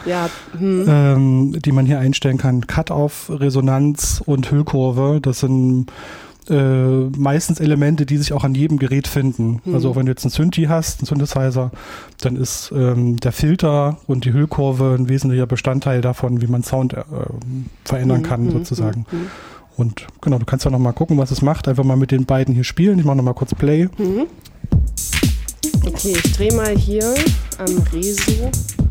die man hier einstellen kann. Cut-Off, Resonanz und Hüllkurve, das sind meistens Elemente, die sich auch an jedem Gerät finden. Also wenn du jetzt einen Synthi hast, einen Synthesizer, dann ist der Filter und die Hüllkurve ein wesentlicher Bestandteil davon, wie man Sound verändern kann sozusagen. Und genau, du kannst ja noch mal gucken, was es macht. Einfach mal mit den beiden hier spielen. Ich mache noch mal kurz Play. Okay, ich drehe mal hier am Reso.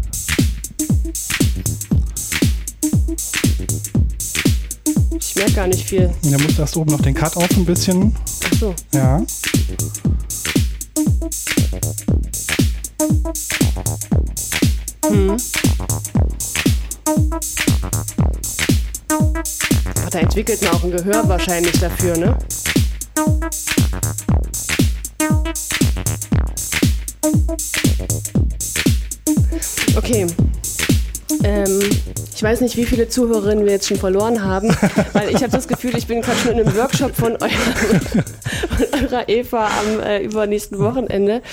Ich merke gar nicht viel. Ja, musst erst oben noch den Cut auf ein bisschen. Ach so. Ja. Ach, da entwickelt man auch ein Gehör wahrscheinlich dafür, ne? Okay. Ich weiß nicht, wie viele Zuhörerinnen wir jetzt schon verloren haben, weil ich habe das Gefühl, ich bin gerade schon in einem Workshop von eurer Eva am übernächsten Wochenende.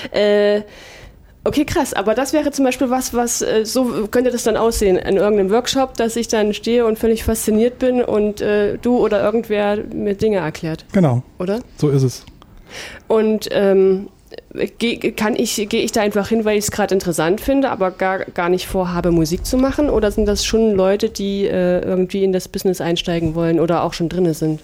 Okay, krass, aber das wäre zum Beispiel was so könnte das dann aussehen, in irgendeinem Workshop, dass ich dann stehe und völlig fasziniert bin und du oder irgendwer mir Dinge erklärt. Genau. Oder? So ist es. Und gehe ich da einfach hin, weil ich es gerade interessant finde, aber gar nicht vorhabe, Musik zu machen? Oder sind das schon Leute, die irgendwie in das Business einsteigen wollen oder auch schon drin sind?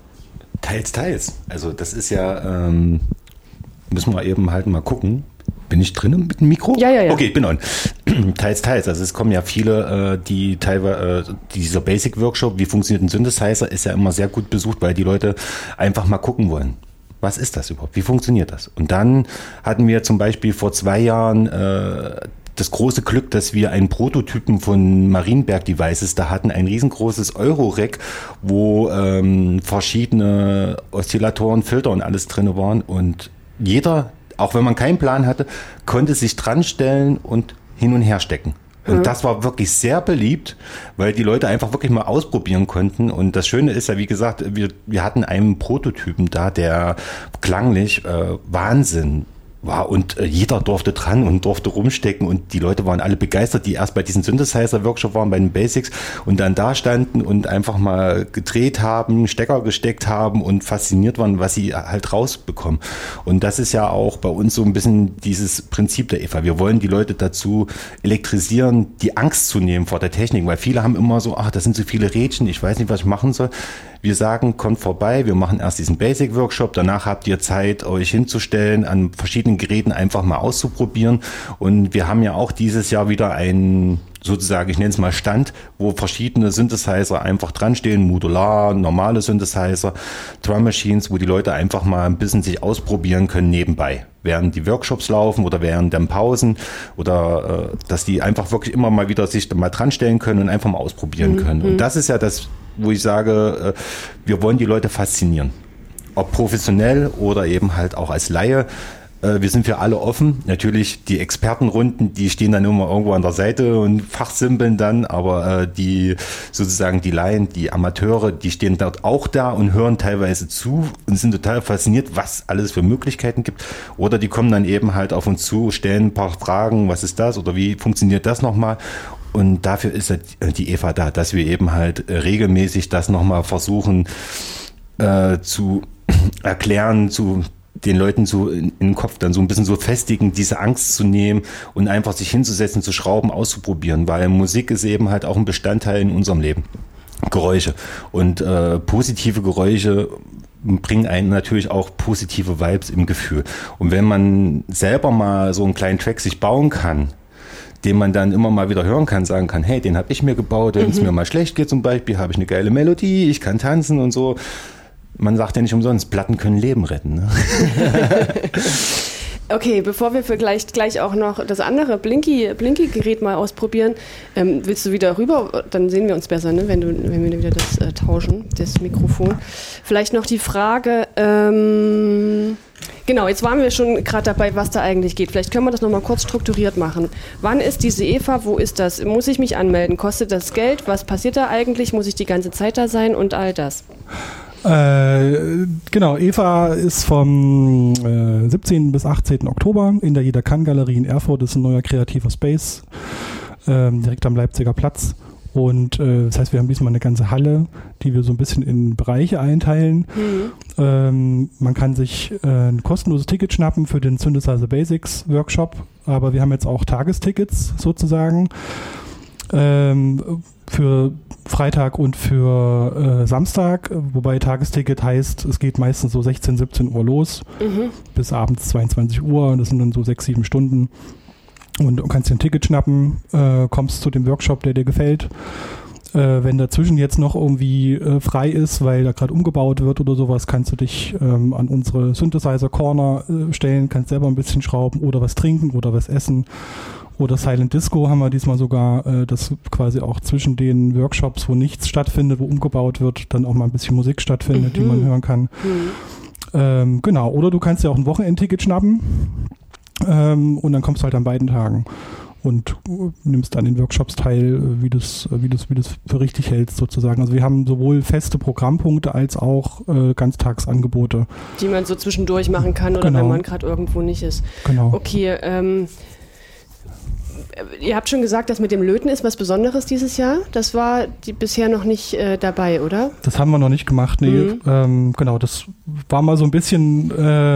Teils. Also das ist ja, müssen wir eben halt mal gucken. Bin ich drin mit dem Mikro? Ja. Okay, ich bin on. Teils. Also es kommen ja viele, die teilweise, dieser Basic-Workshop, wie funktioniert ein Synthesizer, ist ja immer sehr gut besucht, weil die Leute einfach mal gucken wollen. Was ist das überhaupt? Wie funktioniert das? Und dann hatten wir zum Beispiel vor 2 Jahren das große Glück, dass wir einen Prototypen von Marienberg Devices da hatten, ein riesengroßes Euro-Rack, wo verschiedene Oszillatoren, Filter und alles drin waren. Und jeder, auch wenn man keinen Plan hatte, konnte sich dran stellen und hin und her stecken. Und das war wirklich sehr beliebt, weil die Leute einfach wirklich mal ausprobieren konnten. Und das Schöne ist ja, wie gesagt, wir hatten einen Prototypen da, der klanglich Wahnsinn war. Und jeder durfte dran und durfte rumstecken. Und die Leute waren alle begeistert, die erst bei diesem Synthesizer-Workshop waren, bei den Basics und dann da standen und einfach mal gedreht haben, Stecker gesteckt haben und fasziniert waren, was sie halt rausbekommen. Und das ist ja auch bei uns so ein bisschen dieses Prinzip der Eva. Wir wollen die Leute dazu elektrisieren, die Angst zu nehmen vor der Technik, weil viele haben immer so, das sind so viele Rädchen, ich weiß nicht, was ich machen soll. Wir sagen, kommt vorbei, wir machen erst diesen Basic-Workshop, danach habt ihr Zeit, euch hinzustellen, an verschiedenen Geräten einfach mal auszuprobieren. Und wir haben ja auch dieses Jahr wieder einen, sozusagen, ich nenne es mal Stand, wo verschiedene Synthesizer einfach dran stehen, modular, normale Synthesizer, Drum Machines, wo die Leute einfach mal ein bisschen sich ausprobieren können nebenbei, während die Workshops laufen oder während den Pausen oder dass die einfach wirklich immer mal wieder sich mal dran stellen können und einfach mal ausprobieren können. Und das ist ja das, wo ich sage, wir wollen die Leute faszinieren. Ob professionell oder eben halt auch als Laie. Wir sind für alle offen. Natürlich die Expertenrunden, die stehen dann immer irgendwo an der Seite und fachsimpeln dann, aber die sozusagen die Laien, die Amateure, die stehen dort auch da und hören teilweise zu und sind total fasziniert, was alles für Möglichkeiten gibt. Oder die kommen dann eben halt auf uns zu, stellen ein paar Fragen, was ist das oder wie funktioniert das nochmal? Und dafür ist die Eva da, dass wir eben halt regelmäßig das nochmal versuchen zu erklären, zu den Leuten so in den Kopf dann so ein bisschen so festigen, diese Angst zu nehmen und einfach sich hinzusetzen, zu schrauben, auszuprobieren, weil Musik ist eben halt auch ein Bestandteil in unserem Leben. Geräusche und positive Geräusche bringen einen natürlich auch positive Vibes im Gefühl. Und wenn man selber mal so einen kleinen Track sich bauen kann, den man dann immer mal wieder hören kann, sagen kann, hey, den habe ich mir gebaut, wenn es mir mal schlecht geht zum Beispiel, habe ich eine geile Melodie, ich kann tanzen und so. Man sagt ja nicht umsonst, Platten können Leben retten. Ne? Okay, bevor wir vielleicht gleich auch noch das andere Blinky-Gerät mal ausprobieren, willst du wieder rüber? Dann sehen wir uns besser, ne? wenn wir wieder das tauschen, das Mikrofon. Vielleicht noch die Frage, genau, jetzt waren wir schon gerade dabei, was da eigentlich geht. Vielleicht können wir das nochmal kurz strukturiert machen. Wann ist diese Eva? Wo ist das? Muss ich mich anmelden? Kostet das Geld? Was passiert da eigentlich? Muss ich die ganze Zeit da sein und all das? Genau, Eva ist vom 17. bis 18. Oktober in der Jeder Kann Galerie in Erfurt. Das ist ein neuer kreativer Space, direkt am Leipziger Platz. Und das heißt, wir haben diesmal eine ganze Halle, die wir so ein bisschen in Bereiche einteilen. Man kann sich ein kostenloses Ticket schnappen für den Synthesizer Basics Workshop, aber wir haben jetzt auch Tagestickets sozusagen für Freitag und für Samstag, wobei Tagesticket heißt, es geht meistens so 16, 17 Uhr los bis abends 22 Uhr, das sind dann so 6, 7 Stunden. Und du kannst dir ein Ticket schnappen, kommst zu dem Workshop, der dir gefällt. Wenn dazwischen jetzt noch irgendwie frei ist, weil da gerade umgebaut wird oder sowas, kannst du dich an unsere Synthesizer Corner stellen, kannst selber ein bisschen schrauben oder was trinken oder was essen. Oder Silent Disco haben wir diesmal sogar, das quasi auch zwischen den Workshops, wo nichts stattfindet, wo umgebaut wird, dann auch mal ein bisschen Musik stattfindet, die man hören kann. Genau, oder du kannst dir auch ein Wochenendticket schnappen. Und dann kommst du halt an beiden Tagen und nimmst an den Workshops teil, wie du es für richtig hältst sozusagen. Also wir haben sowohl feste Programmpunkte als auch Ganztagsangebote. Die man so zwischendurch machen kann oder wenn man gerade irgendwo nicht ist. Genau. Okay, ihr habt schon gesagt, dass mit dem Löten ist was Besonderes dieses Jahr. Das war bisher noch nicht dabei, oder? Das haben wir noch nicht gemacht, nee. Genau, das war mal so ein bisschen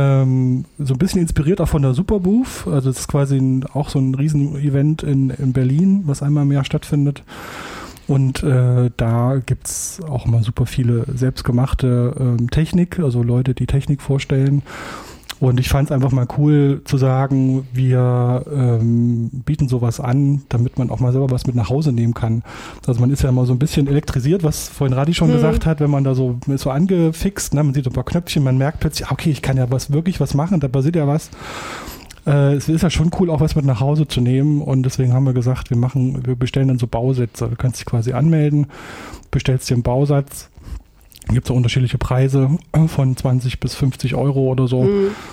inspiriert auch von der Superbooth. Also das ist quasi auch so ein Riesen-Event in Berlin, was einmal im Jahr stattfindet. Und da gibt es auch mal super viele selbstgemachte Technik, also Leute, die Technik vorstellen. Und ich fand es einfach mal cool zu sagen, wir bieten sowas an, damit man auch mal selber was mit nach Hause nehmen kann. Also man ist ja immer so ein bisschen elektrisiert, was vorhin Radi schon gesagt hat, wenn man da so angefixt, ne? Man sieht so ein paar Knöpfchen, man merkt plötzlich, okay, ich kann ja wirklich was machen, da passiert ja was. Es ist ja schon cool, auch was mit nach Hause zu nehmen und deswegen haben wir gesagt, wir bestellen dann so Bausätze. Du kannst dich quasi anmelden, bestellst dir einen Bausatz. Gibt es auch unterschiedliche Preise von 20 bis 50 Euro oder so.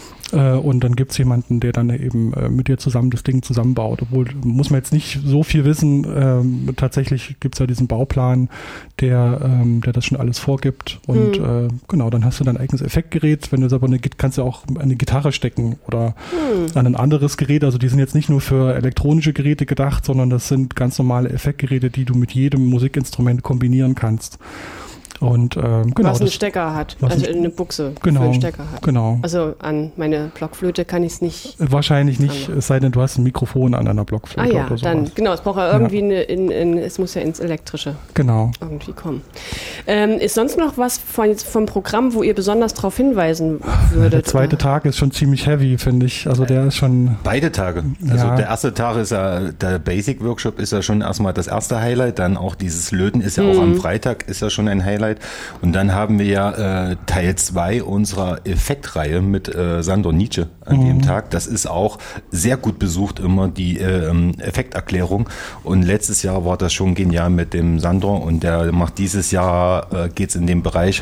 Und dann gibt es jemanden, der dann eben mit dir zusammen das Ding zusammenbaut. Obwohl, muss man jetzt nicht so viel wissen. Tatsächlich gibt es ja diesen Bauplan, der das schon alles vorgibt. Und genau, dann hast du dein eigenes Effektgerät. Wenn du aber kannst du auch eine Gitarre stecken oder an ein anderes Gerät. Also die sind jetzt nicht nur für elektronische Geräte gedacht, sondern das sind ganz normale Effektgeräte, die du mit jedem Musikinstrument kombinieren kannst. Und genau, was einen Stecker hat, also eine Buchse für einen Stecker hat. Genau. Also an meine Blockflöte kann ich es nicht. Wahrscheinlich nicht, es sei denn, du hast ein Mikrofon an einer Blockflöte oder sowas. Dann, genau, es braucht ja irgendwie es muss ja ins Elektrische irgendwie kommen. Ist sonst noch was vom Programm, wo ihr besonders darauf hinweisen würdet? Der zweite Tag ist schon ziemlich heavy, finde ich. Also der ist schon... Beide Tage. Also der erste Tag ist ja, der Basic Workshop ist ja schon erstmal das erste Highlight, dann auch dieses Löten ist ja auch am Freitag, ist ja schon ein Highlight. Und dann haben wir ja Teil 2 unserer Effektreihe mit Sandor Nietzsche an dem Tag. Das ist auch sehr gut besucht, immer die Effekterklärung. Und letztes Jahr war das schon genial mit dem Sandor und der macht dieses Jahr, geht's in den Bereich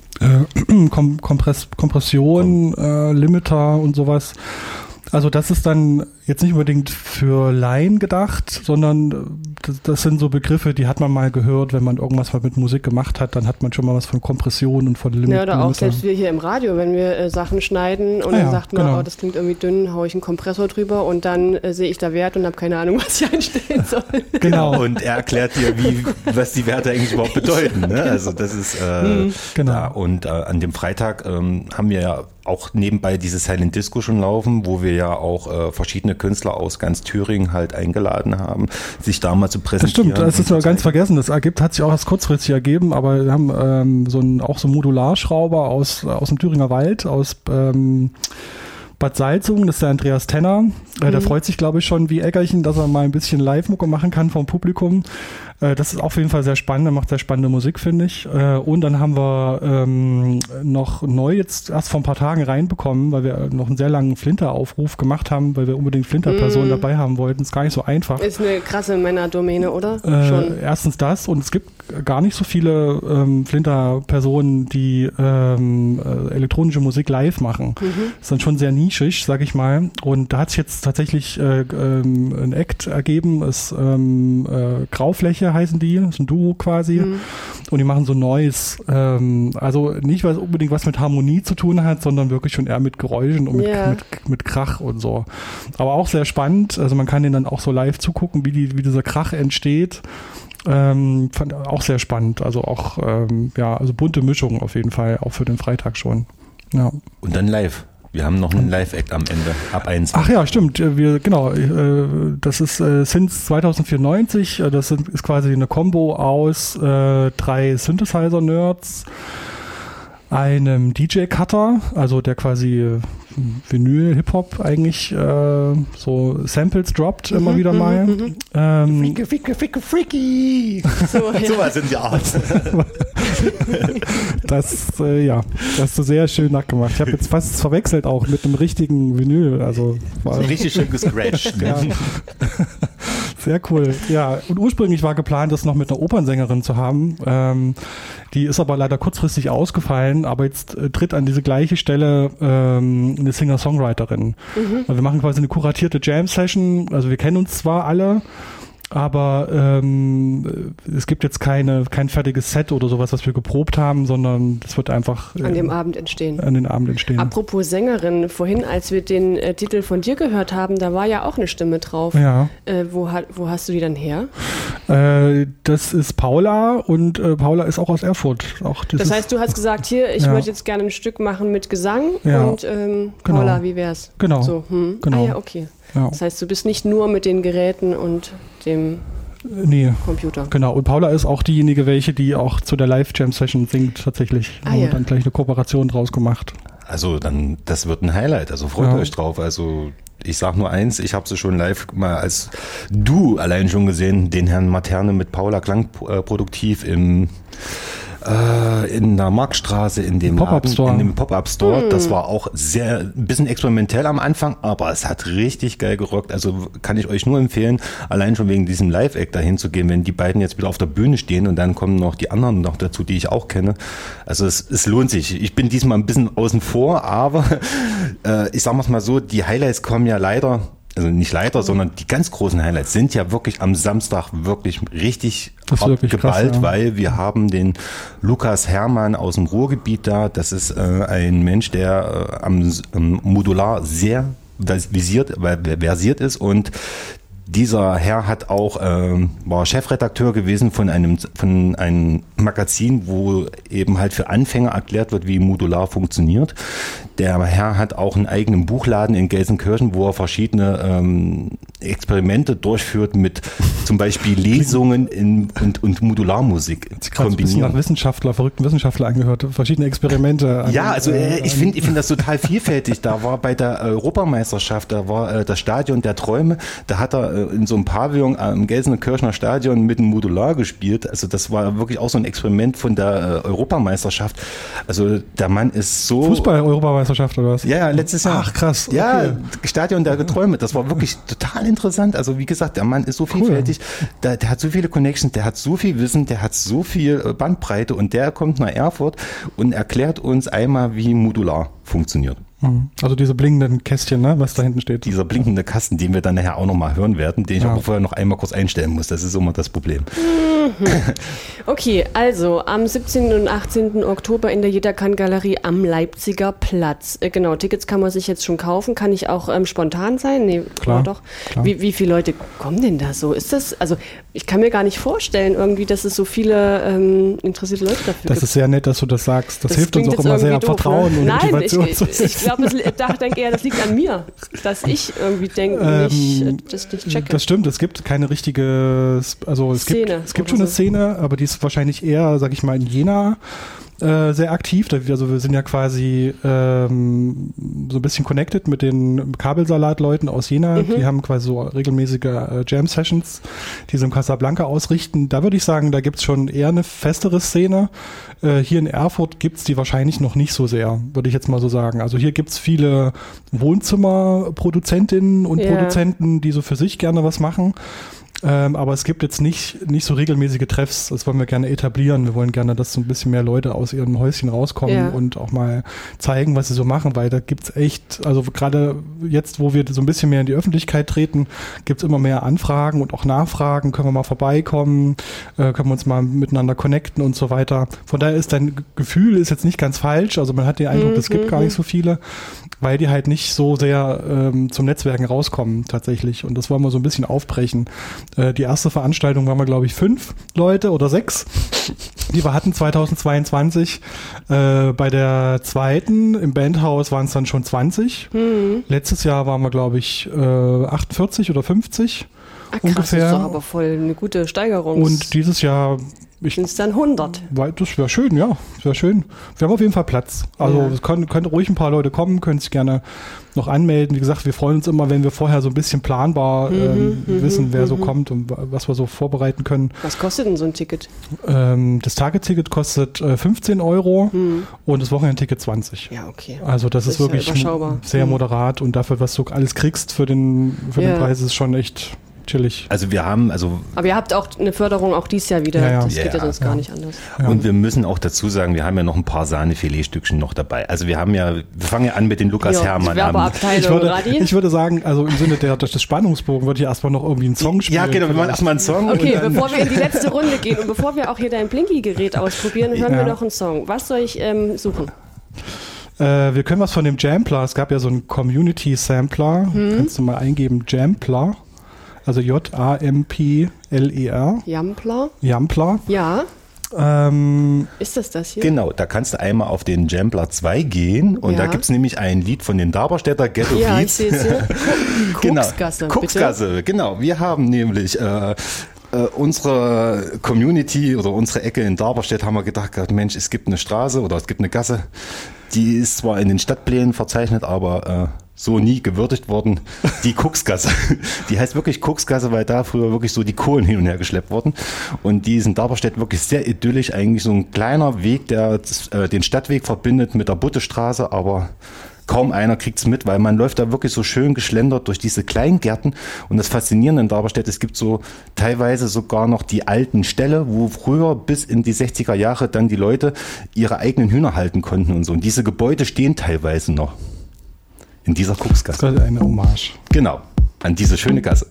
Kompression, Limiter und sowas. Also das ist dann jetzt nicht unbedingt für Laien gedacht, sondern das sind so Begriffe, die hat man mal gehört, wenn man irgendwas mal mit Musik gemacht hat, dann hat man schon mal was von Kompression und von Limiter. Ja, oder auch selbst wir hier im Radio, wenn wir Sachen schneiden und dann sagt man, das klingt irgendwie dünn, haue ich einen Kompressor drüber und dann sehe ich da Wert und habe keine Ahnung, was ich einstellen soll. Genau, und er erklärt dir, was die Werte eigentlich überhaupt bedeuten. Ne? Also das ist da. Und an dem Freitag haben wir ja auch nebenbei dieses Silent Disco schon laufen, wo wir ja auch verschiedene Künstler aus ganz Thüringen halt eingeladen haben, sich da mal zu präsentieren. Das stimmt, das ist noch ganz vergessen. Das hat sich auch erst kurzfristig ergeben, aber wir haben auch so einen Modularschrauber aus dem Thüringer Wald, aus Bad Salzungen, das ist der Andreas Tenner. Der freut sich, glaube ich, schon wie Eggerchen, dass er mal ein bisschen Live-Mucke machen kann vom Publikum. Das ist auf jeden Fall sehr spannend, er macht sehr spannende Musik, finde ich. Und dann haben wir noch neu jetzt erst vor ein paar Tagen reinbekommen, weil wir noch einen sehr langen Flinter-Aufruf gemacht haben, weil wir unbedingt Flinter-Personen dabei haben wollten. Ist gar nicht so einfach. Ist eine krasse Männerdomäne, oder? Schon. Erstens das und es gibt gar nicht so viele Flinter-Personen, die elektronische Musik live machen. Das ist dann schon sehr nischig, sag ich mal. Und da hat sich jetzt tatsächlich ein Act ergeben, ist Graufläche heißen die, das ist ein Duo quasi und die machen so Noise, also nicht was unbedingt was mit Harmonie zu tun hat, sondern wirklich schon eher mit Geräuschen und mit Krach und so. Aber auch sehr spannend, also man kann denen dann auch so live zugucken, wie dieser Krach entsteht Fand auch sehr spannend. Also auch, also bunte Mischung auf jeden Fall, auch für den Freitag schon. Ja. Und dann live. Wir haben noch einen Live-Act am Ende, ab 1. Ach ja, stimmt. Das ist Since 2094. Das ist quasi eine Combo aus 3 Synthesizer-Nerds, einem DJ-Cutter, also der quasi Vinyl, Hip-Hop eigentlich so Samples droppt immer wieder mal. Freaky. Sowas sind die Art. Das hast du sehr schön nachgemacht. Ich habe jetzt fast verwechselt auch mit einem richtigen Vinyl. Also war richtig schön gescratcht. Ja. Sehr cool. Ja, und ursprünglich war geplant, das noch mit einer Opernsängerin zu haben. Die ist aber leider kurzfristig ausgefallen, aber jetzt tritt an diese gleiche Stelle eine Singer-Songwriterin. Also wir machen quasi eine kuratierte Jam-Session. Also wir kennen uns zwar alle, aber es gibt jetzt kein fertiges Set oder sowas, was wir geprobt haben, sondern es wird einfach an dem Abend entstehen. Apropos Sängerin, vorhin, als wir den Titel von dir gehört haben, da war ja auch eine Stimme drauf. Ja. Wo hast du die dann her? Das ist Paula und Paula ist auch aus Erfurt. Das heißt, du hast gesagt, ich möchte jetzt gerne ein Stück machen mit Gesang und Paula, wie wär's? Genau. So, genau. Ah ja, okay. Ja. Das heißt, du bist nicht nur mit den Geräten und dem Computer. Genau. Und Paula ist auch diejenige, die auch zu der Live-Jam-Session singt tatsächlich. Und dann gleich eine Kooperation draus gemacht. Also dann, das wird ein Highlight. Also freut euch drauf. Also ich sag nur eins, ich habe sie schon live mal als Duo allein schon gesehen, den Herrn Materne mit Paula klang produktiv in der Marktstraße, in dem Pop-Up Store. Das war auch ein bisschen experimentell am Anfang, aber es hat richtig geil gerockt. Also kann ich euch nur empfehlen, allein schon wegen diesem Live-Act dahin zu gehen, wenn die beiden jetzt wieder auf der Bühne stehen und dann kommen noch die anderen noch dazu, die ich auch kenne. Also es lohnt sich. Ich bin diesmal ein bisschen außen vor, aber ich sag mal so, die Highlights kommen ja leider, also nicht leider, sondern die ganz großen Highlights sind ja wirklich am Samstag wirklich richtig geballt, krass, weil wir haben den Lukas Herrmann aus dem Ruhrgebiet da. Das ist ein Mensch, der am Modular sehr versiert ist und dieser Herr hat auch war Chefredakteur gewesen von einem Magazin, wo eben halt für Anfänger erklärt wird, wie Modular funktioniert. Der Herr hat auch einen eigenen Buchladen in Gelsenkirchen, wo er verschiedene Experimente durchführt mit zum Beispiel Lesungen und Modularmusik kombinieren. Ein bisschen nach verrückten Wissenschaftler angehört, verschiedene Experimente. Ja, also ich finde das total vielfältig. Da war bei der Europameisterschaft, da war das Stadion der Träume, da hat er in so einem Pavillon am Gelsenkirchener Stadion mit einem Modular gespielt. Also das war wirklich auch so ein Experiment von der Europameisterschaft. Also der Mann ist so... Fußball-Europameisterschaft oder was? Ja, letztes Jahr. Ach, krass. Okay. Ja, Stadion der Träume. Das war wirklich total interessant. Also wie gesagt, der Mann ist so vielfältig. Der hat so viele Connections, der hat so viel Wissen, der hat so viel Bandbreite und der kommt nach Erfurt und erklärt uns einmal, wie Modular funktioniert. Also diese blinkenden Kästchen, ne, was da hinten steht. Dieser blinkende Kasten, den wir dann nachher auch nochmal hören werden, den ich aber vorher noch einmal kurz einstellen muss. Das ist immer das Problem. Okay, also am 17. und 18. Oktober in der Jederkann-Galerie am Leipziger Platz. Genau, Tickets kann man sich jetzt schon kaufen. Kann ich auch spontan sein? Nee, klar, doch. Klar. Wie viele Leute kommen denn da so? Ist das, also ich kann mir gar nicht vorstellen irgendwie, dass es so viele interessierte Leute dafür gibt. Das ist sehr nett, dass du das sagst. Das hilft uns auch immer sehr, doof, Vertrauen und Motivation. Ich glaube, ich denke eher, das liegt an mir, dass ich irgendwie denke, das nicht checke. Das stimmt, es gibt keine richtige, also es gibt schon eine Szene, aber die ist wahrscheinlich eher, sag ich mal, in Jena sehr aktiv. Also wir sind ja quasi so ein bisschen connected mit den Kabelsalat-Leuten aus Jena. Die haben quasi so regelmäßige Jam-Sessions, die sie im Casablanca ausrichten. Da würde ich sagen, da gibt es schon eher eine festere Szene. Hier in Erfurt gibt es die wahrscheinlich noch nicht so sehr, würde ich jetzt mal so sagen. Also hier gibt es viele Wohnzimmerproduzentinnen und Produzenten, die so für sich gerne was machen. Aber es gibt jetzt nicht so regelmäßige Treffs. Das wollen wir gerne etablieren. Wir wollen gerne, dass so ein bisschen mehr Leute aus ihrem Häuschen rauskommen und auch mal zeigen, was sie so machen, weil da gibt's echt, also gerade jetzt, wo wir so ein bisschen mehr in die Öffentlichkeit treten, gibt's immer mehr Anfragen und auch Nachfragen. Können wir mal vorbeikommen? Können wir uns mal miteinander connecten und so weiter. Von daher ist dein Gefühl ist jetzt nicht ganz falsch. Also man hat den Eindruck, es gibt gar nicht so viele. weil die halt nicht so sehr zum Netzwerken rauskommen tatsächlich. Und das wollen wir so ein bisschen aufbrechen. Die erste Veranstaltung waren wir, glaube ich, 5 Leute oder 6, die wir hatten 2022. Bei der zweiten im Bandhaus waren es dann schon 20. Letztes Jahr waren wir, glaube ich, 48 oder 50. Krass, ungefähr. Das ist doch aber voll eine gute Steigerung. Und dieses Jahr sind es dann 100? Das wäre schön, ja. Das wäre schön. Wir haben auf jeden Fall Platz. Also es können ruhig ein paar Leute kommen, können sich gerne noch anmelden. Wie gesagt, wir freuen uns immer, wenn wir vorher so ein bisschen planbar wissen, wer so kommt und was wir so vorbereiten können. Was kostet denn so ein Ticket? Das Tageticket kostet 15 € und das Wochenendticket 20. Ja, okay. Also das ist wirklich sehr moderat und dafür, was du alles kriegst für den Preis, ist schon echt chillig. Also wir haben, aber ihr habt auch eine Förderung auch dieses Jahr wieder. Ja, ja. Das geht ja sonst gar nicht anders. Ja. Und wir müssen auch dazu sagen, wir haben ja noch ein paar Sahne-Filetstückchen noch dabei. Also wir fangen ja an mit den Lukas Herrmann. Ich würde sagen, also im Sinne des Spannungsbogen würde ich erstmal noch irgendwie einen Song spielen. Ja, genau, wir machen erstmal einen Song. Okay, bevor wir in die letzte Runde gehen und bevor wir auch hier dein Blinky-Gerät ausprobieren, hören wir noch einen Song. Was soll ich suchen? Wir können was von dem Jampler. Es gab ja so einen Community-Sampler. Kannst du mal eingeben, Jampler. Also Jampler. Jampler? Ja. Ist das hier? Genau, da kannst du einmal auf den Jampler 2 gehen und da gibt es nämlich ein Lied von den Darberstädter Ghetto Beats. Ja, ich sehe es hier. Koksgasse, Koksgasse, genau. Wir haben nämlich unsere Community oder unsere Ecke in Darberstedt haben wir gedacht, Mensch, es gibt eine Straße oder es gibt eine Gasse, die ist zwar in den Stadtplänen verzeichnet, aber so nie gewürdigt worden, die Koksgasse. Die heißt wirklich Koksgasse, weil da früher wirklich so die Kohlen hin und her geschleppt wurden. Und die ist in Darberstedt wirklich sehr idyllisch, eigentlich so ein kleiner Weg, der den Stadtweg verbindet mit der Buttestraße, aber kaum einer kriegt's mit, weil man läuft da wirklich so schön geschlendert durch diese kleinen Gärten. Und das Faszinierende in Darberstedt, es gibt so teilweise sogar noch die alten Ställe, wo früher bis in die 60er Jahre dann die Leute ihre eigenen Hühner halten konnten und so. Und diese Gebäude stehen teilweise noch in dieser Koksgasse. Das ist eine Hommage. Genau, an diese schöne Gasse.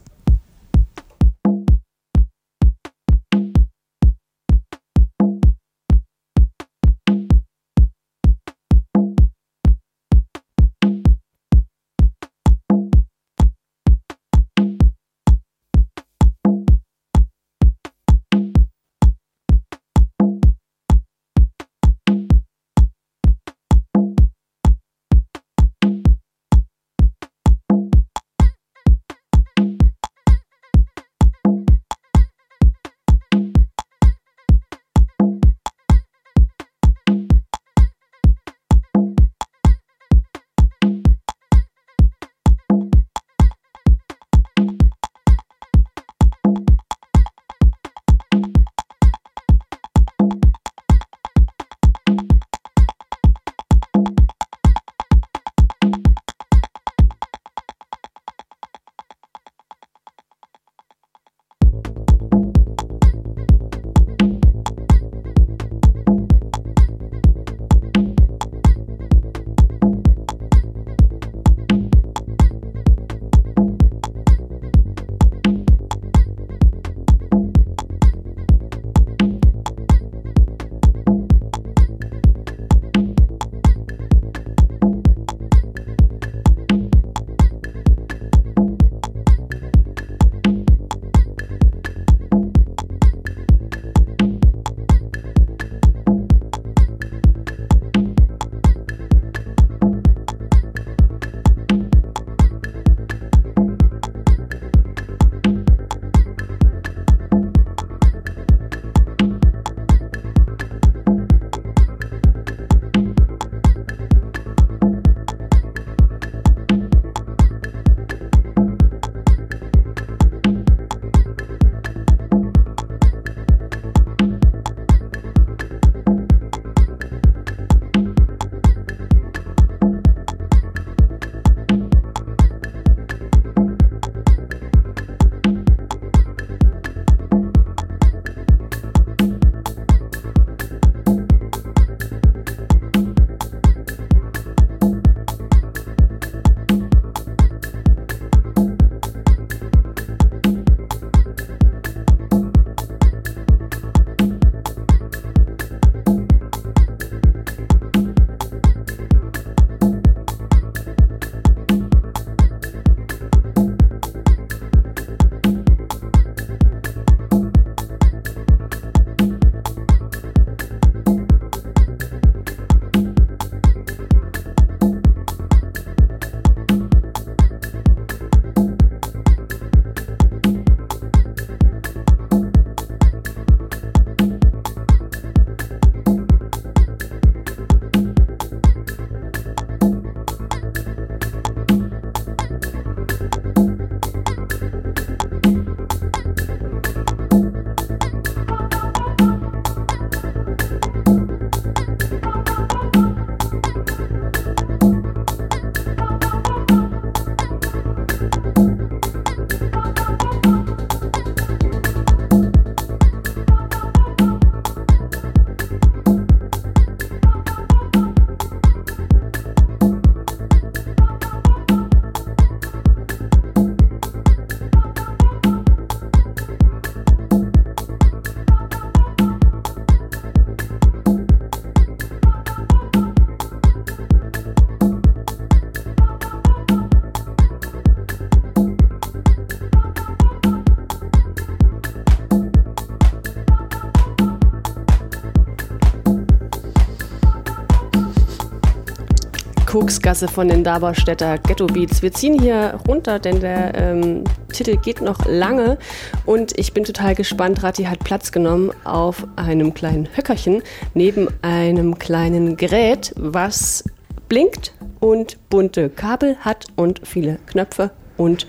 Koksgasse von den Darberstädter Ghetto Beats. Wir ziehen hier runter, denn der Titel geht noch lange und ich bin total gespannt. Rati hat Platz genommen auf einem kleinen Höckerchen neben einem kleinen Gerät, was blinkt und bunte Kabel hat und viele Knöpfe und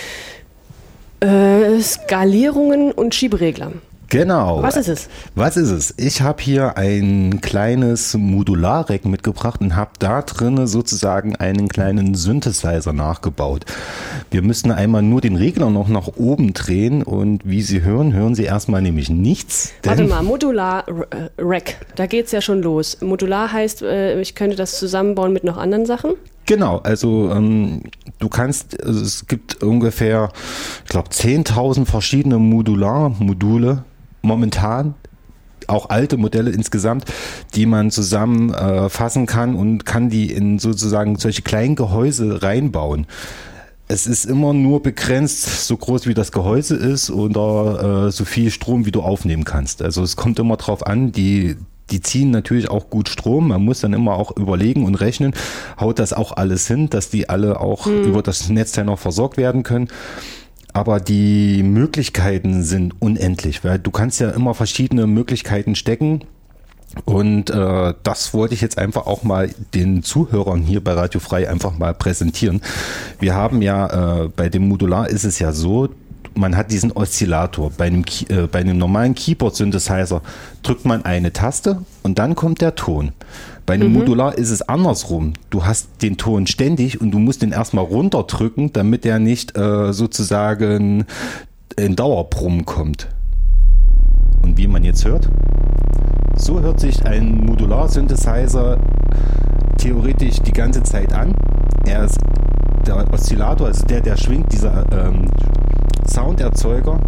Skalierungen und Schieberegler. Genau. Was ist es? Was ist es? Ich habe hier ein kleines Modularrack mitgebracht und habe da drinne sozusagen einen kleinen Synthesizer nachgebaut. Wir müssen einmal nur den Regler noch nach oben drehen und wie Sie hören Sie erstmal nämlich nichts. Warte mal, Modular-Rack, da geht's ja schon los. Modular heißt, ich könnte das zusammenbauen mit noch anderen Sachen? Genau, also du kannst, also es gibt ungefähr, ich glaube 10.000 verschiedene Module momentan, auch alte Modelle insgesamt, die man zusammen fassen kann und kann die in sozusagen solche kleinen Gehäuse reinbauen. Es ist immer nur begrenzt, so groß wie das Gehäuse ist oder so viel Strom, wie du aufnehmen kannst. Also es kommt immer drauf an, die ziehen natürlich auch gut Strom. Man muss dann immer auch überlegen und rechnen, haut das auch alles hin, dass die alle auch über das Netzteil noch versorgt werden können. Aber die Möglichkeiten sind unendlich, weil du kannst ja immer verschiedene Möglichkeiten stecken. Und das wollte ich jetzt einfach auch mal den Zuhörern hier bei Radio Frei einfach mal präsentieren. Wir haben ja, bei dem Modular ist es ja so, man hat diesen Oszillator. Bei einem normalen Keyboard-Synthesizer drückt man eine Taste und dann kommt der Ton. Bei einem Modular ist es andersrum. Du hast den Ton ständig und du musst den erstmal runterdrücken, damit der nicht sozusagen in Dauerbrummen kommt. Und wie man jetzt hört, so hört sich ein Modular-Synthesizer theoretisch die ganze Zeit an. Er ist der Oszillator, also der schwingt, dieser Sounderzeuger.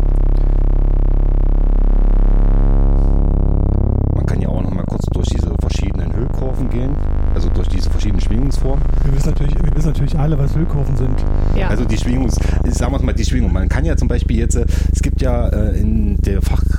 Man kann ja auch noch mal kurz durch diese verschiedenen Hüllkurven gehen, also durch diese verschiedenen Schwingungsformen. Wir wissen natürlich alle, was Hüllkurven sind. Ja. Also die Schwingung. Man kann ja zum Beispiel jetzt, es gibt ja in der